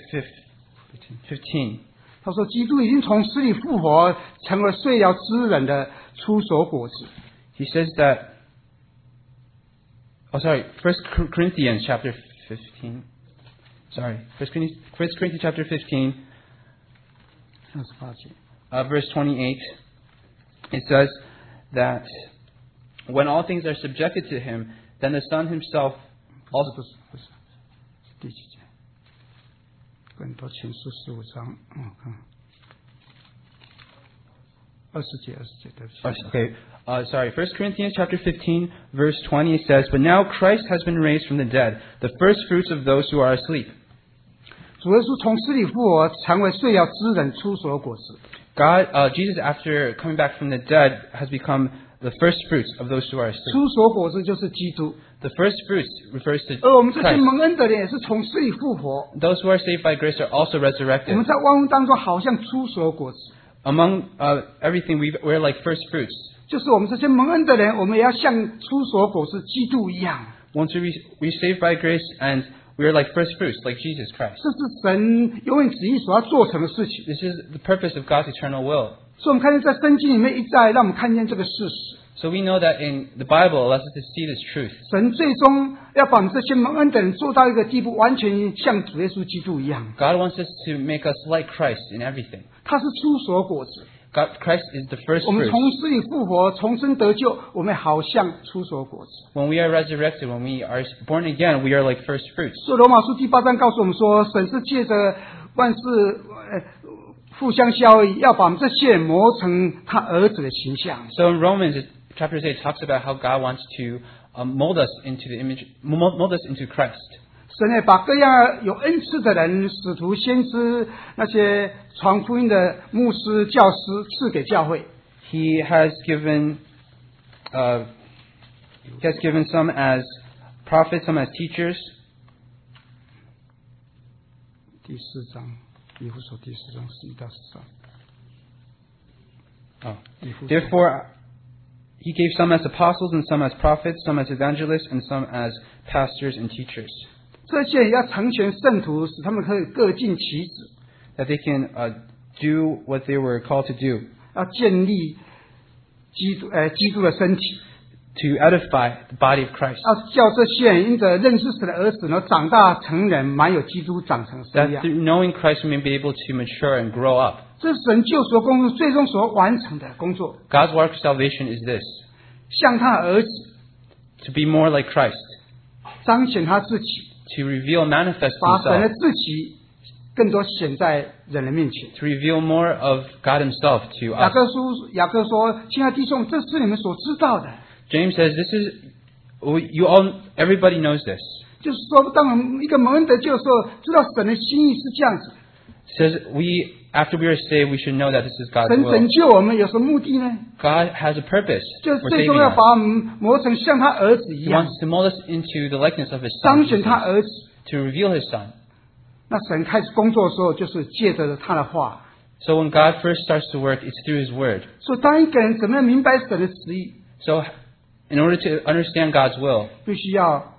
fifteen. 他说，基督已经从死里复活，成了睡了之人的出熟果子。 He says that. Oh, sorry. First Corinthians chapter fifteen. Sorry, First Corinthians, First Corinthians chapter fifteen, 二十八节， uh, verse twenty-eight. It says that when all things are subjected to Him, then the Son Himself 不是 also. 不是不是，是第几节？更多前书十五章，嗯，看二十节，二十节，对不起。 Oh, okay. Uh, sorry. First Corinthians chapter fifteen, verse twenty. It says, "But now Christ has been raised from the dead, the first fruits of those who are asleep." 主耶稣从死里复活，成为睡了之人出熟的果子。 God, uh, Jesus, after coming back from the dead, has become the first fruits of those who are asleep. 出熟果子就是基督， The first fruits refers to 而我们这些 Christ. 蒙恩的人也是从死里复活。 Those who are saved by grace are also 我们 resurrected. 在万物当中好像出熟的果子， Among uh, everything, we we're like first fruits. 就是我们这些蒙恩的人，我们也要像出熟的果子基督一样。 Once we we saved by grace, and we are like first fruits, like Jesus Christ. 这是神永远旨意所要做成的事情。 This is the purpose of God's eternal will. 所以，我们看见在圣经里面一再让我们看见这个事实。 So we know that in the Bible, it allows us to see this truth. 神最终要把我们这些蒙恩的人做到一个地步，完全像主耶稣基督一样。 God wants us to make us like Christ in everything. 他是出熟的果子， God, Christ is the first 我们 fruits. 从死里复活，重生得救，我们好像出所果子。 When we are resurrected, when we are born again, we are like first fruits. 所以罗马书第八章告诉我们说，神是借着万事呃互相效益，要把我们这些人磨成他儿子的形象。 So in Romans chapter eight talks about how God wants to um, mold us into the image, mold mold us into Christ. 神也把各样有恩赐的人，使徒、先知，那些传福音的牧师、教师赐给教会。 He has given, uh, he has given some as prophets, some as teachers. 第四章，以弗所第四章十一到十三。 Oh. 以弗所 Therefore, he gave some as apostles, and some as prophets, some as evangelists, and some as pastors and teachers, 这些人要成全圣徒，使他们可以各尽其职， that they can uh, do what they were called to do, 要建立基督呃基督的身体， to edify the body of Christ, 要叫这些人因着认识神的儿子呢，长大成人，满有基督长成的身 that 量。 through knowing Christ we may be able to mature and grow up. 这是神救赎的工作最终所完成的工作， God's work of salvation is this, 像他儿子 to be more like Christ, 彰显他自己， to reveal, manifest 把神的 himself, 自己更多显在人的面前。 to reveal more of God himself to 雅 us. 各书雅各说：“亲爱的弟兄，这是你们所知道的。” James says, this is, you all, everybody knows this. 就是说，当我们一个蒙恩得救的时候，知道神的心意是这样子。 Says we, after we are saved, we should know that this is God's 神 will. 拯救我们有什么目的呢？ God has a purpose 就 for 是最终 saving 要 us. 把我们磨成像他儿子一 He 样， wants to mold us into the likeness of His 彰 Son, 显他 Jesus, 儿子。 to reveal His Son. 那神开始工作的时候，就是借着他的话。 So when God first starts to work, it's through His Word. 所以，当一个人怎么样明白神的旨意， So in order to understand God's will, 必须要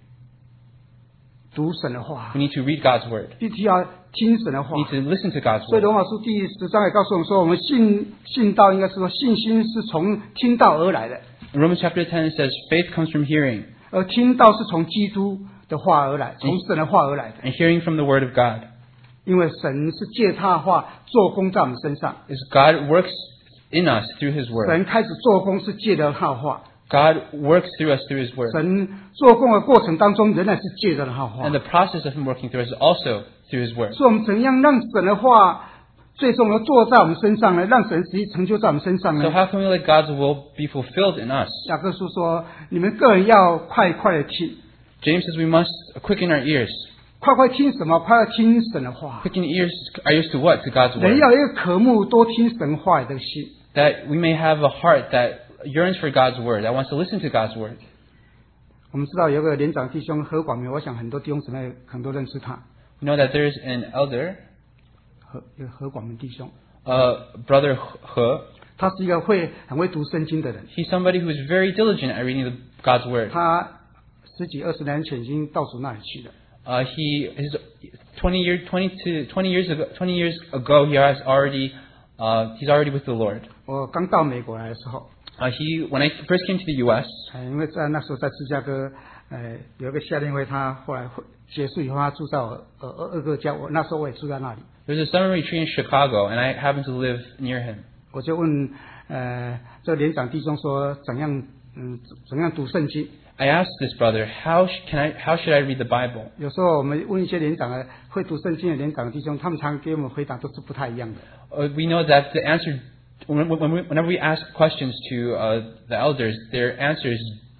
读神的话 we，need to read God's Word. 必须要听神的话 We。need to listen to God's 所以， Word. 罗马书第十章也告诉我们说，我们信信道应该是说，信心是从听道而来的， In Romans chapter ten, it says, faith comes from hearing, 而听道是从基督的话而来，从神的话而来的。 and hearing from the Word of God. 因为神是借他的话做工在我们身上， Is God works in us through His Word. 神开始做工是借着他的话， God works through us through His Word. 神做工的过程当中仍然是借着他的话 And。the process of Him working through us is also through His Word. 所以我们怎样让神的话最终能做在我们身上呢？让神实际成就在我们身上 So 呢？ how can we let God's will be fulfilled in us? 雅各书说：“你们个人要快快的听， James says we must quicken our ears. 快快听什么？快快听神的话。 Quicken ears, our ears to what? To God's 人 Word. 要有一个渴慕多听神话的心。 That we may have a heart that yearns for God's Word, that wants to listen to God's Word. 我们知道有个连长弟兄何广明，我想很多弟兄姊妹很多认识他。 We know that there's an elder, 何有何广明弟兄， uh, Brother He. 他是一个会很会读圣经的人。 He's somebody who is very diligent at reading the, God's Word. 他十几二十年前已经到主那里去了。 Uh, he is twenty years, twenty to twenty years ago. Twenty years ago, he has already, uh, he's already with the Lord. 我刚到美国来的时候， Uh, he, when I first came to the U S, 呃因为在那时候在芝加哥，呃，有一个夏令会，他后来会结束以后，他住在我呃二二个家，我那时候我也住在那里， there's a summer retreat in Chicago, and I happen to live near him. 我就问呃这连长弟兄说怎样嗯怎样读圣经。 I asked this brother, how sh- can I, how should I read the Bible? 有时候我们问一些连长的会读圣经的连长弟兄，他们常给我们回答都是不太一样的。 Uh, we know that the answer, when, when we, whenever we ask questions to uh, the elders, their answers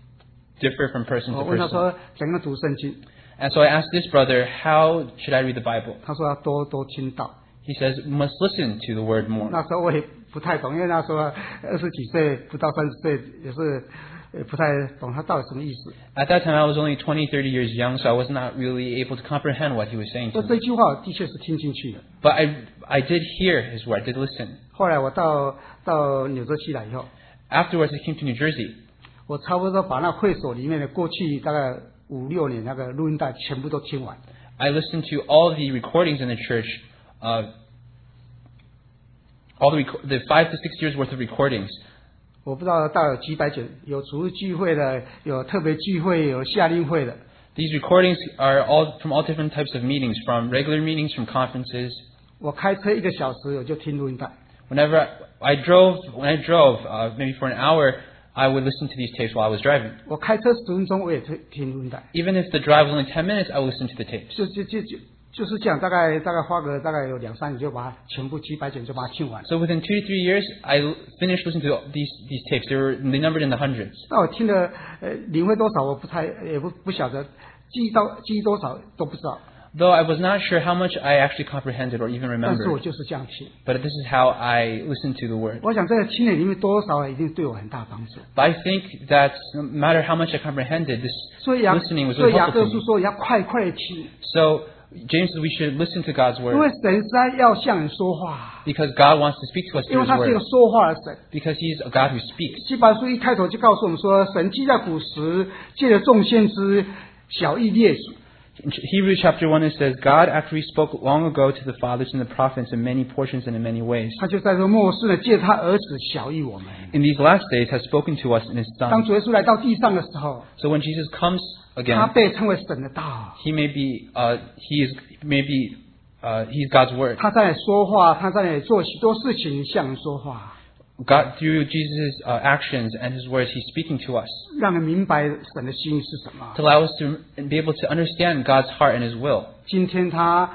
differ from person 我 to 问他 person. 说怎样读圣经， And so I asked this brother, how should I read the Bible? 他说要多多听道。 He says, we must listen to the Word more. 那时候我也不太懂，因为那时候二十几岁不到三十岁，也是呃不太懂他到底什么意思。 At that time, I was only twenty, thirty years young, so I was not really able to comprehend what he was saying 所 to 以这 me. 句话我的确是听进去的。 But I, I did hear his word, I did listen. 后来我到到纽泽西来以后， Afterwards, I came to New Jersey. 我差不多把那会所里面的过去大概五六年那个录音带全部都听完。 I listened to all the recordings in the church, uh, all the, rec- the five to six years worth of recordings. 我不知道大概有几百卷，有主日聚会的，有特别聚会，有夏令会的。 These recordings are all from all different types of meetings, from regular meetings, from conferences. 我开车一个小时我就听录音带， Whenever I, I drove, when I drove, uh, maybe for an hour, I would listen to these tapes while I was driving. 我开车十分钟我也听听录音带， Even if the drive was only ten minutes, I would listen to the tapes. 就就就就就是这样，大概大概花个大概有两三年就把它全部几百卷就把它听完。 So within two to three years, I finished listening to these these tapes. They were they numbered in the hundreds. 那我听的呃领会多少我不太也不不晓得，记忆到记忆多少都不知道， Though I was not sure how much I actually comprehended or even 但是我 remembered. 就是这样听。 But this is how I listened to the word. 我想这个青年里面多少一定对我很大帮助。 But I think that no matter how much I comprehended, this 所以雅 listening was 所 really 以雅 helpful 各 to 书 me. 说要快快地听， So James says we should listen to God's 因为 word 神实在要向人说话， because God wants to speak to us 因 through 为 His 他是一个 word. 说话的神。 Because He's a God who speaks. 希伯来书一开头就告诉我们说，神既在古时借着众先知晓谕列祖。 In Hebrews chapter one, it says, God, after He spoke long ago to the fathers and the prophets in many portions and in many ways, 他就在这末世呢，借他儿子晓谕我们。 in these last days has spoken to us in His 当 Son. 主耶稣来到地上的时候， So when Jesus comes 他 again, 被称为神的道， He may be, uh, He is maybe, uh, He's God's word. 他在那里说话，他在那里做许多事情向人说话， God, through Jesus' uh, actions and His words, He's speaking to us 让人明白神的心意是什么。 to allow us to be able to understand God's heart and His will. 今天他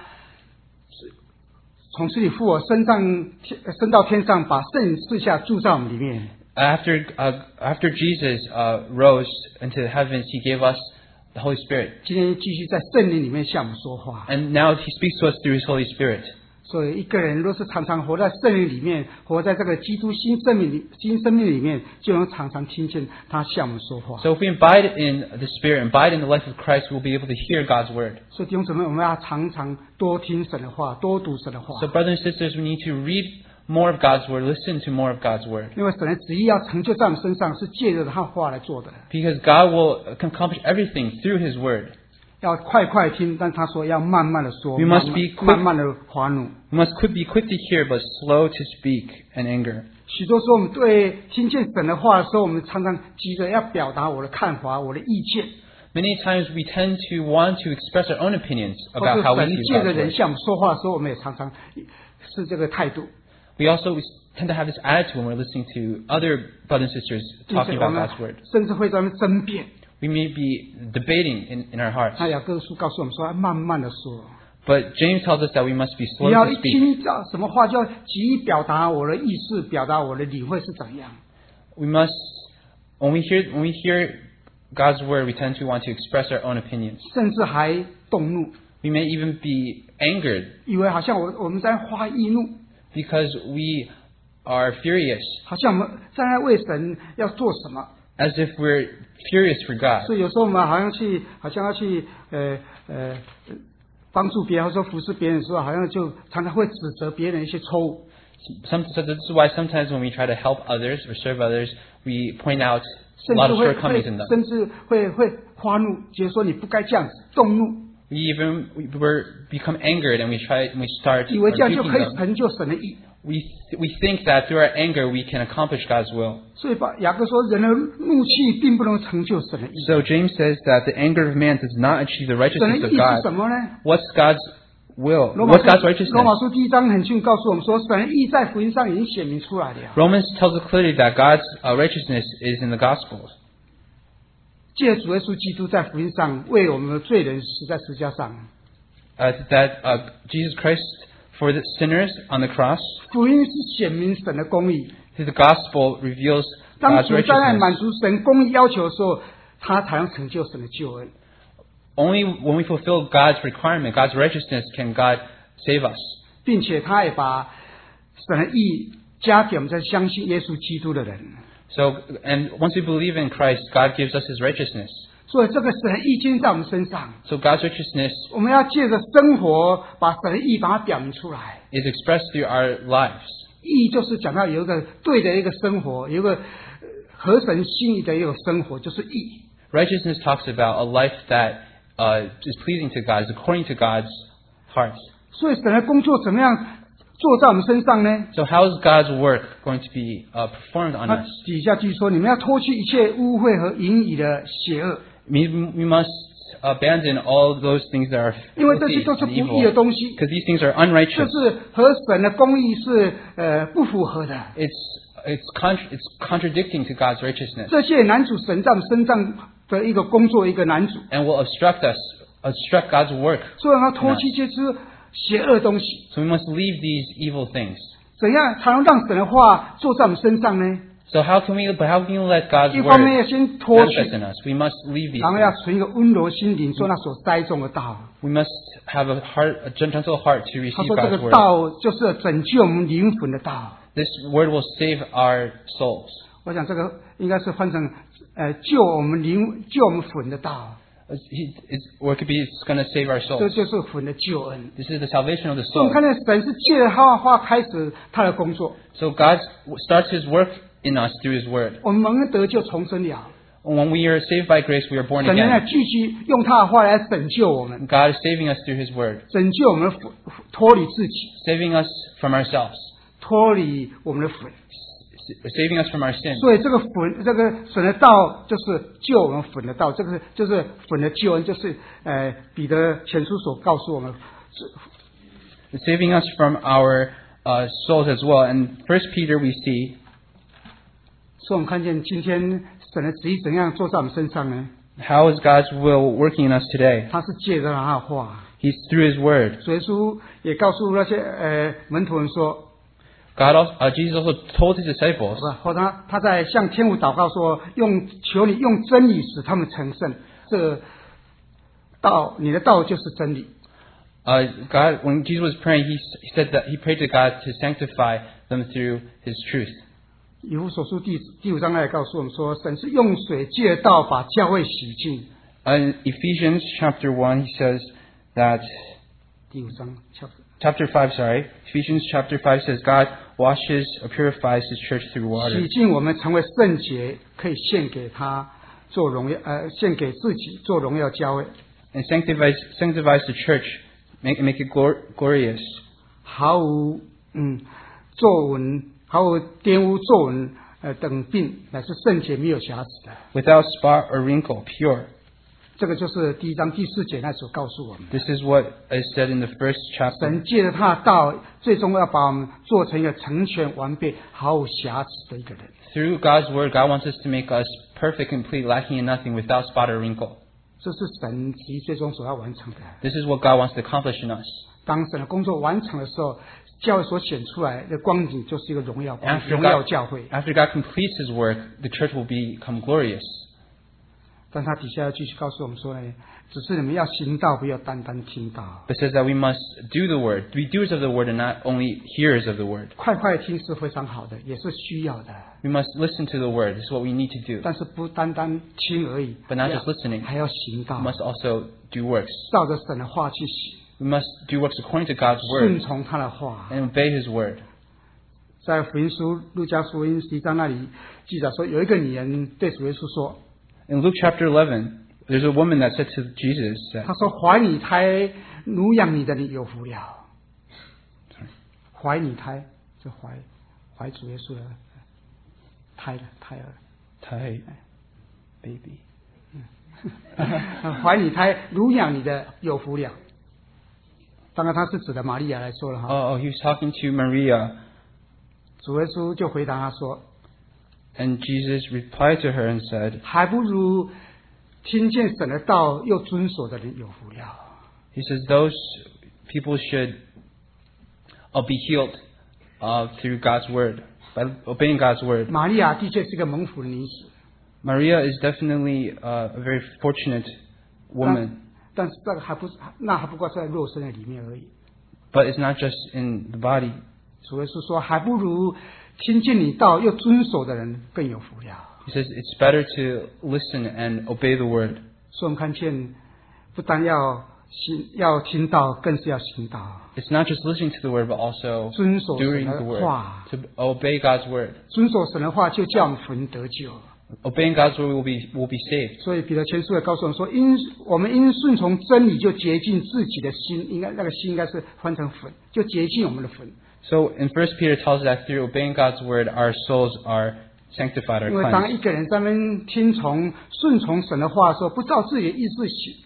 从死里复活，升上天升到天上，把圣灵赐下住在我们里面。 After uh, after Jesus uh, rose into the heavens, He gave us the Holy Spirit, 今天继续在圣灵里面向我们说话。 and now He speaks to us through His Holy Spirit. 所以一个人若是常常活在圣灵里面，活在这个基督新生命里新生命里面，就能常常听见他向我们说话。 So if we abide in the Spirit, abide in the life of Christ, we'll be able to hear God's word. 所以弟兄姊妹，我们要常常多听神的话，多读神的话， So brothers and sisters, we need to read more of God's word, listen to more of God's word, 因为神的旨意要成就在我们身上，是借着他的话来做的。 because God will accomplish everything through His word. 要快快听，但他说要慢慢的说， We 慢 must 慢 be quick. 慢慢的发怒。 We must quick, be quick to hear, but slow to speak in anger. 许多时候，我们对听见神的话的时候，我们常常急着要表达我的看法、我的意见， Many times we tend to want to express our own opinions 或 about 是 how we 神 see 借着 God's 人 word. 向我们说话的时候，我们也常常是这个态度。 We also tend to have this attitude when we're listening to other brothers and sisters 因 talking 此，我 about 们 God's word. 甚至会在那边争辩。 We may be debating in, in our hearts. 那雅各书告诉我们说，要慢慢的说。 But James tells us that we must be 你 slow 要 to 一 speak. 听到什么话，就要急于表达我的意思，表达我的理会是怎样。 We must, when we hear, when we hear God's word, we tend to want to express our own opinions. 甚至还动怒， We may even be angered 以为好像我我们在发易怒， because we are furious, 好像我们在为神要做什么。 as if we're furious for God. 所以有时候我们好像去，好像要去呃呃帮助别人，或者说服侍别人的时候，好像就常常会指责别人一些错误。 Some, so this is why sometimes when we try to help others or serve others, we point out a 甚 lot 至 of 会会 shortcomings in them. 甚至会会发怒，觉得说你不该这样子，动怒， We even we we're become angered and we try and we start 以为这样就 rebuking 可以 them. 成就神的意。 We we think that through our anger we can accomplish God's will. 所以把雅各说，人的怒气并不能成就神的意。 So James says that the anger of man does not achieve the 神 righteousness 的 of 意是 God. 什么呢？ What's God's will? 罗马 What's God's 书罗马 righteousness? 书第一章很清楚告诉我们说，神的意在福音上已经显明出来了。 Romans tells us clearly that God's uh, righteousness is in the Gospels. 借主耶稣基督在福音上为我们的罪人死在十字架上。 Uh, that uh, Jesus Christ for the sinners on the cross, 福音是显明神的公义。 the gospel reveals 当 God's 主在那 righteousness. 满足神公义要求的时候，他才能成就神的救恩。 Only when we fulfill God's requirement, God's righteousness, can God save us. 并且他也把神的义加给我们在相信耶稣基督的人。 So, and once we believe in Christ, God gives us His righteousness. 所以这个神的义经在我们身上， So God's righteousness 我们要借着生活把神的义把它表明出来。 is expressed through our lives. 义就是讲到有一个对的一个生活，有一个呃合神心意的一个生活，就是义。 Righteousness talks about a life that uh, is pleasing to God, is according to God's heart. 所以神的工作怎么样做在我们身上呢？ So how is God's work going to be uh, performed on 那 us? 底下继续说，你们要脱去一切污秽和淫语的邪恶。 We, we must abandon all those things that are 因为这些 filthy 都是 and 不义 evil. 的东西， Because these things are 就 unrighteous. 是和神的公义是呃不符合的。 It's it's contra- it's contradicting to God's righteousness 这些男主神在我们身上的一个工作，一个男主， and will obstruct us, obstruct God's work. 所以他脱弃这些邪恶东西。 So we must leave these evil things. 怎样才能让神的话做在我们身上呢？ So how can we? But how can we let God's 一方面 word 要先脱去， manifest in us? We must leave these 然后要 things. 存一个温柔心灵，做那所栽种的道。 We must have a heart, a gentle heart to 他 receive 说这 God's 个 word. 道就是拯救我们灵魂的道。 This word will save our souls. 我想这个应该是换成呃救我们灵、救我们魂的道， It's, it's, or it could be it's going to save our 这 souls. 就是魂的救恩。 This is the salvation of the 所以我们 soul. 看见神是借着他的话开始他的工作， So God starts His work in us through His word. 我们蒙恩得救重生了， When we are saved by grace, we are born 神仍然 again. 继续用他的话来拯救我们， God is saving us through His word, 拯救我们脱离自己， saving us from ourselves, 脱离我们的魂。 saving us from our sins. 所以这个魂，这个神的道就是救我们魂的道，这个是就是魂的救恩，就是呃彼得前书所告诉我们， It's saving us from our uh, souls as well. And First Peter we see 所以我们看见今天神的旨意怎样做在我们身上呢？ how is God's will working in us today. 他是借着他的话， He's through His word. 所以说也告诉那些呃门徒们说， God also, uh, Jesus also told His disciples, 不，或他他在向天父祷告说，用求你用真理使他们成圣，这道你的道就是真理。 uh, God, when Jesus was praying, he, he said that He prayed to God to sanctify them through His truth. 以弗所书第第五章来告诉我们说，神是用水借道把教会洗净。 In Ephesians chapter one, He says that, 第五章 chapter chapter five, sorry, Ephesians chapter five says God washes or purifies His church through water. 洗净我们成为圣洁，可以献给他做荣耀，呃，献给自己做荣耀教会， And sanctifies, sanctifies the church, make, make it glor- glorious, 毫无嗯皱纹，毫无玷污皱纹呃等病，乃是圣洁没有瑕疵的。 without spot or wrinkle, pure. 这个就是第一章第四节那所告诉我们的。 This is what is said in the first chapter. 神借着他的道，最终要把我们做成一个成全完备、毫无瑕疵的一个人。 Through God's word, God wants us to make us perfect, complete, lacking in nothing, without spot or wrinkle. 这是神其最终所要完成的。 This is what God wants to accomplish in us. 当神的工作完成的时候，教会所显出来的光景就是一个荣耀光， After 荣耀 God, 教会。 after God completes His work, the church will become glorious. 但他底下要继续告诉我们说呢，只是你们要行道，不要单单听道。 It says that we must do the word, be doers of the word, and not only hearers of the word. 快快听是非常好的，也是需要的， We must listen to the word. This is what we need to do. 但是不单单听而已， But not 要 just listening. 还要行道 We，must also do works. 照着神的话去行， We must do works according to God's 顺 word 从他的话。 and obey His word. 在福音书路加福音十一章那里记载说，有一个女人对主耶稣说， In Luke chapter eleven, there's a woman that said to Jesus, that, 她说：“怀你胎，乳养你的你有福了。”怀你胎，就怀怀主耶稣的胎的胎儿。 "Tai, baby." 怀你胎，乳养你的有福了。当然，他是指的玛利亚来说了哈。 Oh, oh, he was talking to Maria, 主耶稣就回答他说 and Jesus replied to her and said,：“ 还不如听见神的道又遵守的人有福了。 He says those people should uh, be healed uh, through God's word, by obeying God's word. ” 玛利亚的确是个蒙福的女子， Maria is definitely uh, a very fortunate woman, 但是这个还不是，那还不过是在肉身的里面而已。 but it's not just in the body. 主耶稣说：“还不如听见你道又遵守的人更有福了。 He says it's better to listen and obey the word. ” 所以我们看见，不但要行要听道，更是要行道。 It's not just listening to the word, but also 遵守神 doing the 的 word. 话， To obey God's word. 遵守神的话，就叫我们魂得救。 Obeying God's word will be will be saved. 所以彼得前书也告诉我们说，因我们因顺从真理，就洁净自己的心，应该那个心应该是换成粉，就洁净我们的粉。 So in First Peter tells us that through obeying God's word, our souls are sanctified, are 因为当 cleansed. 一个人在那边听从、顺从神的话的时候，不照自己的意志行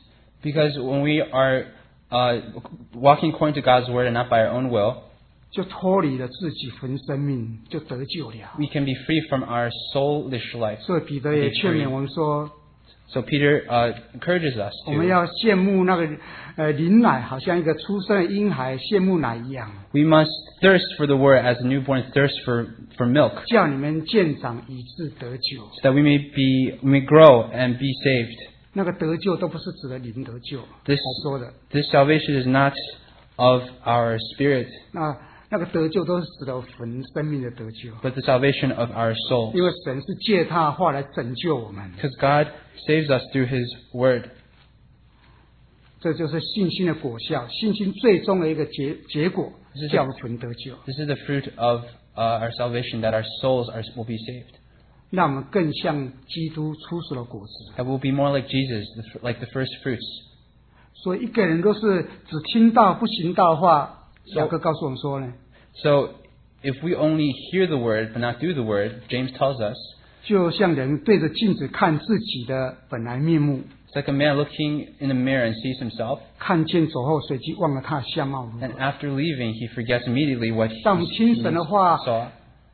Because when we are uh, walking according to God's word and not by our own will, 就脱离了自己魂生命，就得救了。 we can be free from our soulish life. 所以彼得也劝勉我们说， So Peter uh, encourages us 我们 to. 要羡慕那个呃灵奶，好像一个出生的婴孩羡慕奶一样， We must thirst for the word as a newborn thirsts for, for milk, 叫你们渐长以致得救。 so that we may be we may grow and be saved. 那个得救都不是指的灵得救， This 才说的。 this salvation is not of our spirit, 那那个得救都是指的魂生命的得救， but the salvation of our soul. 因为神是借他的话来拯救我们， Because God saves us through His word. 这就是信心的果效。信心最终的一个结结果是， 叫魂得救， This is the fruit of uh, our salvation, that our souls are, will be saved. 让我们更像基督初熟的果子。 That will be more like Jesus, the, fr- like the first fruits. 所以一个人都是只听到不行道的话， So- 雅各告诉我们说呢， So if we only hear the word but not do the word, James tells us, 就像人对着镜子看自己的本来面目， it's like a man looking in a mirror and sees himself, 看见走后随即忘了他的相貌如 and 何。 after leaving, he forgets immediately what he, 当我们听 he 神的话、 saw.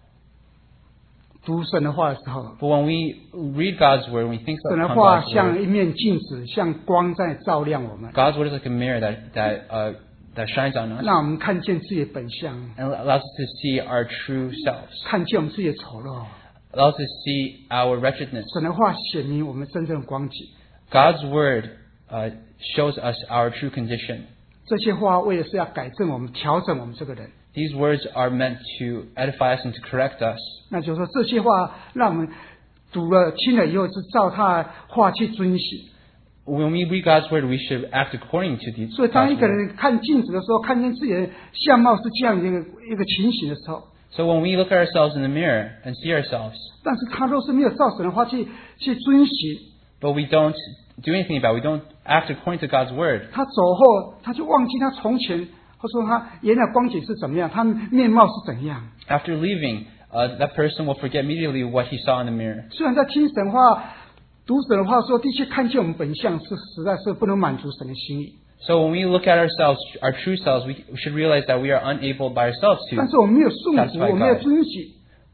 读神的话的时候， But when we read God's word, when we think 神的 upon 话 God's 像 word, 一面镜子，像光在照亮我们， God's word is like a mirror that that uh, that shines on us 让我们看见自己的本相， and allows us to see our true selves, 看见我们自己的丑陋。 allows us to see our wretchedness. 神的话显明我们真正的光景。 God's word uh, shows us our true condition. 这些话为的是要改正我们、调整我们这个人。 These words are meant to edify us and to correct us. 那就是说，这些话让我们读了、听了以后，是照他的话去遵行。 When we read God's word, we should act according to these. 所以，当一 God's 个 word. 人看镜子的时候，看见自己的相貌是这样的一个一个情形的时候， So when we look at ourselves in the mirror and see ourselves, 但是他若是没有照神的话去去遵行， but we don't do anything about it, we don't act according to God's word, 他走后他就忘记他从前，或者说他原来光景是怎么样，他面貌是怎样。 after leaving, uh, that person will forget immediately what he saw in the mirror. 虽然在听神话、读神的话的时候，的确看见我们本相是实在是不能满足神的心意， So when we look at ourselves, our true selves, we we should realize that we are unable by ourselves 但 to, 是我们没有顺服， Satisfy 我们没有 God. 遵行，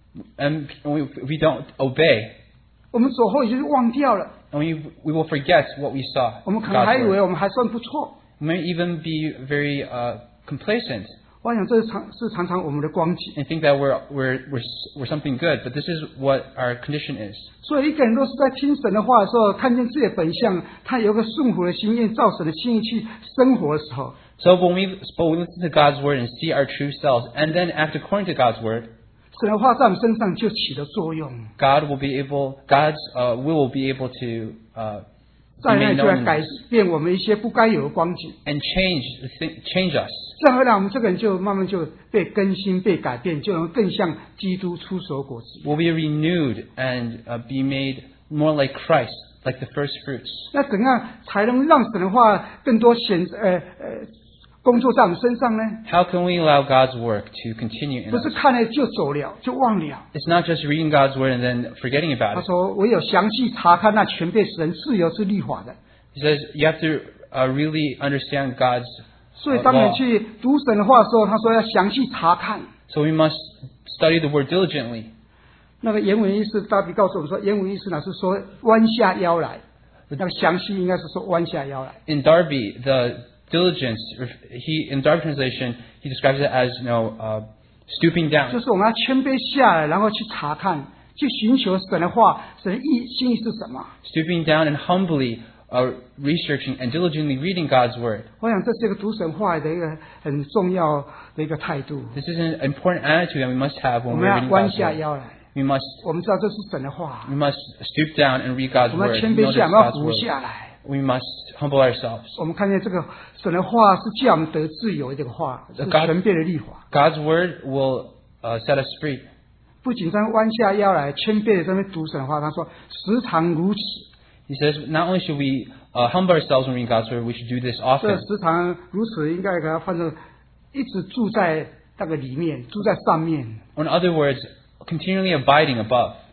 and we, we don't obey, 我们走后已经忘掉了。 and we we will forget what we saw. 我们可能 God's 还以 word. 为我们还算不错。 We may even be very uh, complacent 我想这是常是常常我们的光景。 and think that we're we're we're we're something good, but this is what our condition is. 所以一个人若是在听神的话的时候，看见自己的本相，他有个顺服的心愿，照神的心意去生活的时候， So when we but we listen to God's word and see our true selves, and then act according to God's word, 神的话在我们身上就起了作用， God will be able, God's uh, will will be able to uh, 在 be 那 made 里就来 known 改变我们一些不该有的光景， and change th- change us. 这样而然我们这个人就慢慢就被更新、被改变，就能更像基督出手果子。 Will be renewed and uh, be made more like Christ, like the first fruits. 那怎样才能让神的话更多显呃呃工作在我们身上呢？ How can we allow God's work to continue in 不 us? 是看了就走了，就忘了。 It's not just reading God's word and then forgetting 他 about it. 说：“唯有详细查看那全被使人自由之律法的。” He says you have to uh, really understand God's 所以 uh, 当你 law. 去读神的话的时候，他说要详细查看。 So we must study the word diligently. 那个原文意思，大比告诉我们说，原文意思呢是说弯下腰来。那个详细应该是说弯下腰来。 In Darby, the diligence, he in Darby translation, he describes it as you know uh, stooping 就 down. 是我们要谦卑下来，然后去查看，去寻求神的话，神的意心意是什么。 Stooping down and humbly uh, researching and diligently reading God's word. 我想这是一个读神话的一个很重要的一个态度。 This is an important attitude that we must have 我 when 们 we're 要 reading 弯 God's 下 word. 腰来， We must 我们知道这是神的话 we，must stoop down and read God's 我们要 word. 谦 Know 卑 this 下，我们要 God's 服 word. 下来。 We must humble ourselves. 我们看见这个神的话是叫我们得自由的这个话，是 God- 全备的律法。 God's word will uh, set us free. 不仅在弯下腰来谦卑的在那边读神的话，他说时常如此。 He says not only should we uh, humble ourselves when reading God's word, we should do this 这 often. 时常如此，应该给它换成一直住在那个里面，住在上面。 In other words, continually abiding above.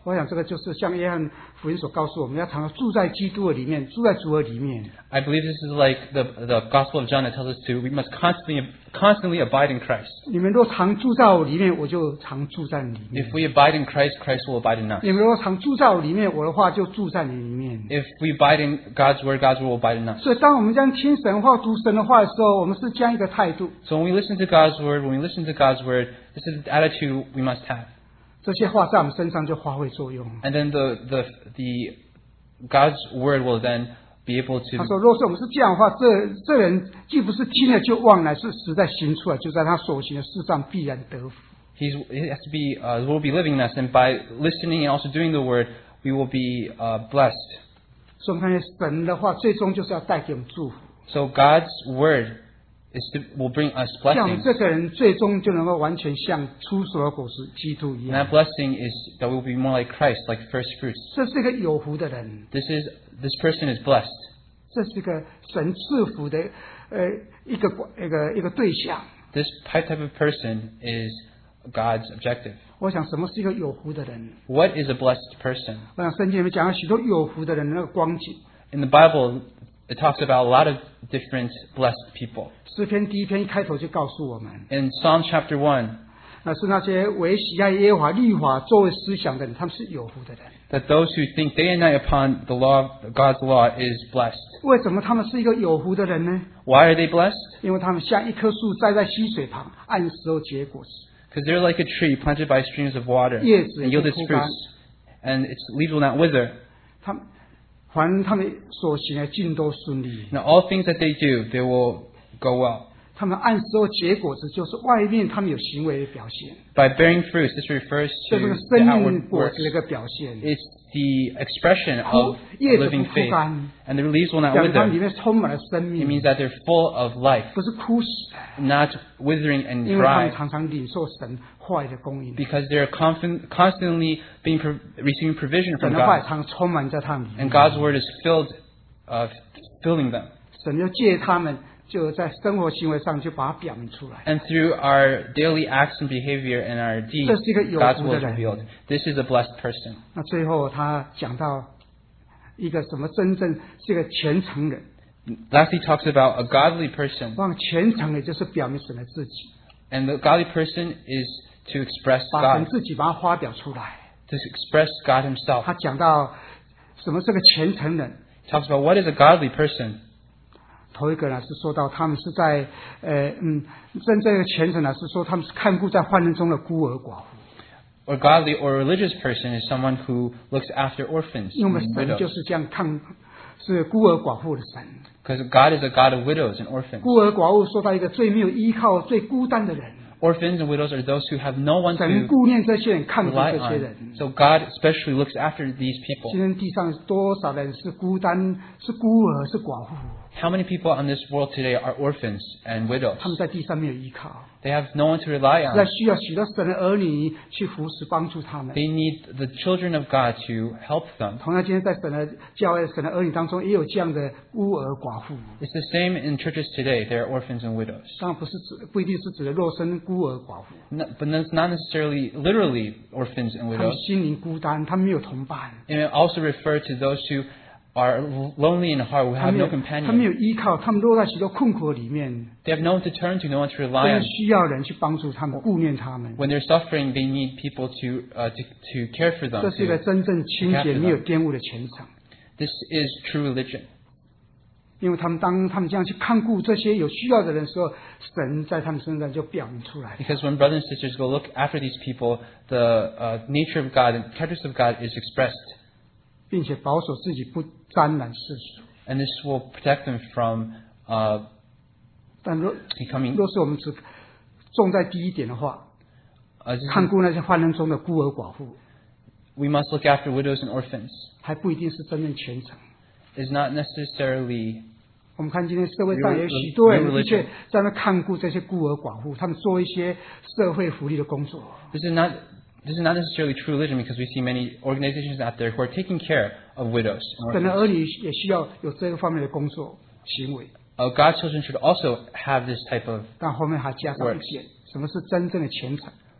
我想这个就是像约翰福音所告诉我们，要常常住在基督的里面，住在主的里面。 I believe this is like the the Gospel of John that tells us to we must constantly constantly abide in Christ. 你们若常住在我里面，我就常住在你里面。 If we abide in Christ, Christ will abide in us. 你们若常住在我里面，我的话就住在你里面。 If we abide in God's word, God's word will abide in us. 所以，当我们这样听神话、读神的话的时候，我们是这样一个态度。 So when we listen to God's word, when we listen to God's word, this is the attitude we must have. 这些话在我们身上就发挥作用。 And then the the the God's word will then be able 他 to. 说：“若是我们是这样的话，这这人既不是听了就忘，乃是实在行出来，就在他所行的事上必然得福。” He's, he has to be, uh, will be living in us, and by listening and also doing the word, we will be uh, blessed. 所以我们看见神的话，最终就是要带给我们祝福。 So God's word is to, will bring us 像我们 blessings. 这个人最终就能够完全像出熟的果实基督一 And 样。 that blessing is that we will be more like Christ, like first fruits. 这是一个有福的人， This is this person is blessed. 这是一个神赐福的呃一个一个一个对象。 This type of person is God's objective. 我想，什么是一个有福的人？ What is a blessed person? 我想圣经里面讲了许多有福的人的那个光景。 In the Bible, it talks about a lot of different blessed people. 诗篇第一篇一开头就告诉我们， In Psalm chapter one, 那是那些为喜爱耶和华律法作为思想的人，他们是有福的人。 that those who think day and night upon the law, God's law, is blessed. 为什么他们是一个有福的人呢？ Why are they blessed? 因为他们像一棵树栽在溪水旁，按时候结果子， Because they're like a tree planted by streams of water 叶子 and 也 yield 不 its 枯干。 fruits, and its leaves will not wither. 他们凡他们所行的尽都顺利。 Now all things that they do, they will go well. 他们按时候结果子，就是外面他们有行为的表现， By bearing fruits, this refers 这 to 是个 the 生命 outward 果 works. 子的一个表现。 It's the expression 枯 of 叶子 living 不枯 faith. 干， And the leaves will not 表明他们里 wither. 面充满了生 It 命， means that they're full of life, 不是枯死的， not withering and 因为他们 dry. 常常领受神话语的供应， Because they're confin- constantly being pro- receiving provision 神 from 的话语 God. 常充满在他们里面 And，God's word is filled, uh, filling them. 神就借他们，就在生活行为上就把它表明出来。 And through our daily acts and behavior and our deeds, 这是一个有 God's 福 will 的 is 人。 revealed. This is a blessed person. 那最后他讲到一个什么真正是一个虔诚人， Lastly, he talks about a godly person. 让虔诚的就是表明神的自己， And the godly person is to express 把神 God, 自己把它发表出来。 to express God himself. 他讲到什么是个虔诚人， He talks about what is a godly person. 头一个呢是说到他们是在呃嗯真正的虔诚呢是说他们是看顾在患难中的孤儿寡妇， Or godly or religious person is someone who looks after orphans 因为 and 神 widows. 就是这样看是孤儿寡妇的神。 Because God is a God of widows and orphans. 孤儿寡妇说到一个最没有依靠、最孤单的人， Orphans and widows are those who have no one 神 to 顾念这些人，看顾 rely 这些人。 on. So God especially looks after these 今 people. 天地上多少人是孤单、是孤儿、是寡妇？ How many people on this world today are orphans and widows? 他们在地上没有依靠， They have no one to rely 实在 on. 需要许多神的儿女去扶持帮助他们。 They need the children of God to help them. 同样，今天在神的教会、神的儿女当中，也有这样的孤儿寡妇。 It's the same in churches today. There are orphans and widows. 当然不是指，不一定是指的肉身孤儿寡妇， No, but that's not necessarily literally orphans and 他们 widows. 心灵孤单，他们没有同伴， And it also refers to those who are lonely in heart, who 他 have 们 no 有他们 companion. 有依靠，他们落在许多困苦里面， They have no one to turn to, no one to 他 rely 们 on. 需要人去帮助他们、顾念他们。 When they're suffering, they need people to uh, to, to care for them. 这是一个 To, 真正清洁、没有玷污的虔诚。 this is true religion. 因为他们当他们这样去看顾这些有需要的人的时候，神在他们身上就表明出来。 Because when brothers and sisters go look after these people, the uh, nature of God and characteristics of God is expressed. 并且保守自己不沾染世俗。 And this will protect them from uh, 但若 becoming 若是我们只重在第一点的话， uh, this 看 is- 顾那些患难中的孤儿寡妇， we must look after widows and orphans. 还不一定是真正虔诚。 Is not necessarily 我们看今天社会上有许多人的确在那看顾这些孤儿寡妇，他们做一些社会福利的工作。 this is not this is not necessarily true religion, because we see many organizations out there who are taking care of widows and 神的 orphans. 儿女也需要有这个方面的工作行为， Uh, God's children should also have this type of 但后面还加上一点，什么是真正的虔诚？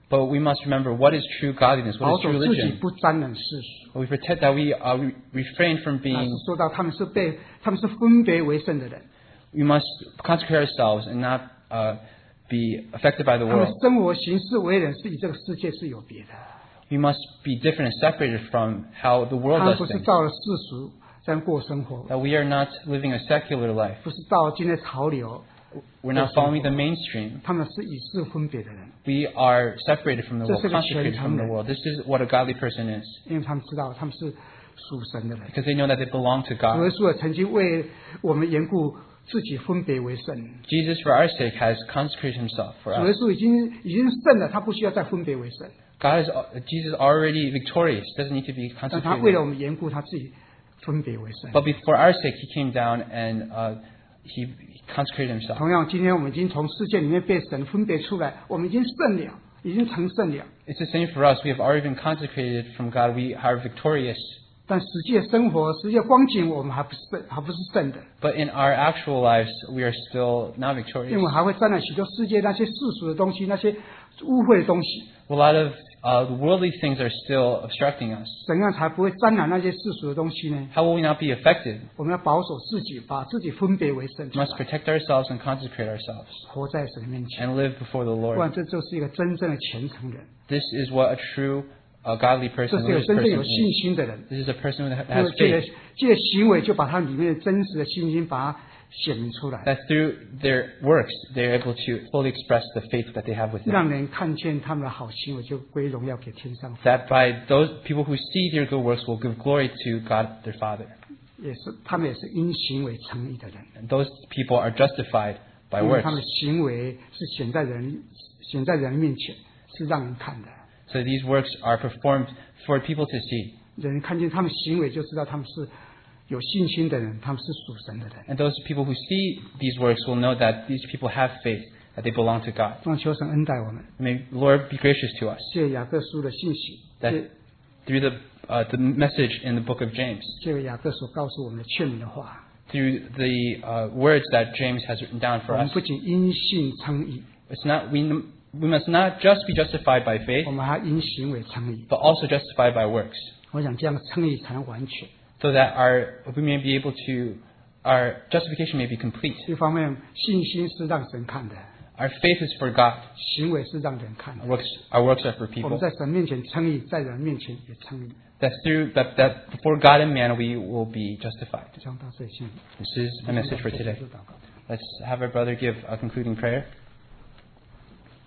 But we must remember what is true godliness, 保 what is 守 true 自己 religion. 不沾染世俗。 We protect that we uh, we refrain from 那 being. 是说到他们是被他们是分别为圣的人， We must consecrate ourselves and not uh, be affected by the 他们 world. 生活行事为人是与这个世界是有别的。 We must be different and separated from how the world 他们 does 不是 things. 照了世俗这样过生活， That we are not living a secular life. 不是照今天潮流， We're not following the mainstream. 他们是与世分别的人， We are separated from the world, 这是个 consecrated from the 虔诚人。 world. This is what a godly person is. 因为他们知道他们是属神的人。 Because they know that they belong to 主 God. 耶稣也曾经为我们缘故自己分别为圣。 Jesus, for our sake, has consecrated himself for 主耶 us. 稣已经已经圣了，他不需要再分别为圣。 God is, Jesus is already victorious. Doesn't need to be 但他为了 consecrated. 我们缘故，他自己分别为圣。 But be- for our sake, he came down and uh, he consecrated himself. 同样，今天我们已经从世界里面被神分别出来，我们已经圣了，已经成圣了。 It's the same for us. We have already been consecrated from God. We are victorious. 但实际的生活、实际的光景，我们还不是圣，还不是圣的， But in our actual lives, we are still not 因 victorious. 为我还会沾染许多世界那些世俗的东西，那些污秽的东西。 A lot of uh, the worldly things are still obstructing us. 怎样才不会沾染那些世俗的东西呢？ How will we not be affected? 我们要保守自己，把自己分别为圣， We must protect ourselves and consecrate ourselves 活在神面前。 and live before the 不然， Lord. 这就是一个真正的虔诚人， This is what a true uh, godly 这 person, 是一个 religious 真正 person 有信 is. 心的人。 This is a person that 因为 has 借着 faith. 借着行为，就把他里面的真实的信心，把它显明出来， That through their works, they're able to fully express the faith that they have within. 让人看见他们的好行为，就归荣耀给天上父。 That by those people who see their good works will give glory to God their Father. 也是他们也是因行为称义的人， And those people are justified by 因为 works. 他们的行为是显在人显在人面前，是让人看的。 So these works are performed for people to see. 人看见他们行为，就知道他们是有信心的人，他们是属神的人。 And those people who see these works will know that these people have faith, that they belong to God. 让求神恩待我们， May the Lord be gracious to us. 借雅各书的信息， That 借 through the, uh, the message in the book of James, 借雅各所告诉我们的劝勉的话， through the uh, words that James has written down 我 for 们 us, 不仅因信称义， it's not, we, we must not just be justified by faith, 我们还因行为称义。 but also justified by works, 我想这样称义才能完全。 so that our, we may be able to, our justification may be complete. 一方面，信心是让神看的， Our faith is for God. 行为是让人看的 Our。works, our works are for 我们 people. 在神面前称义，在人面前也称义。 That through that, that before God and man we will be justified. 这样到这里先。 This is my message for today. Let's have our brother give a concluding prayer.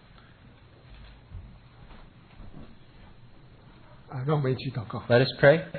啊，让我们一起祷告。 Let us pray.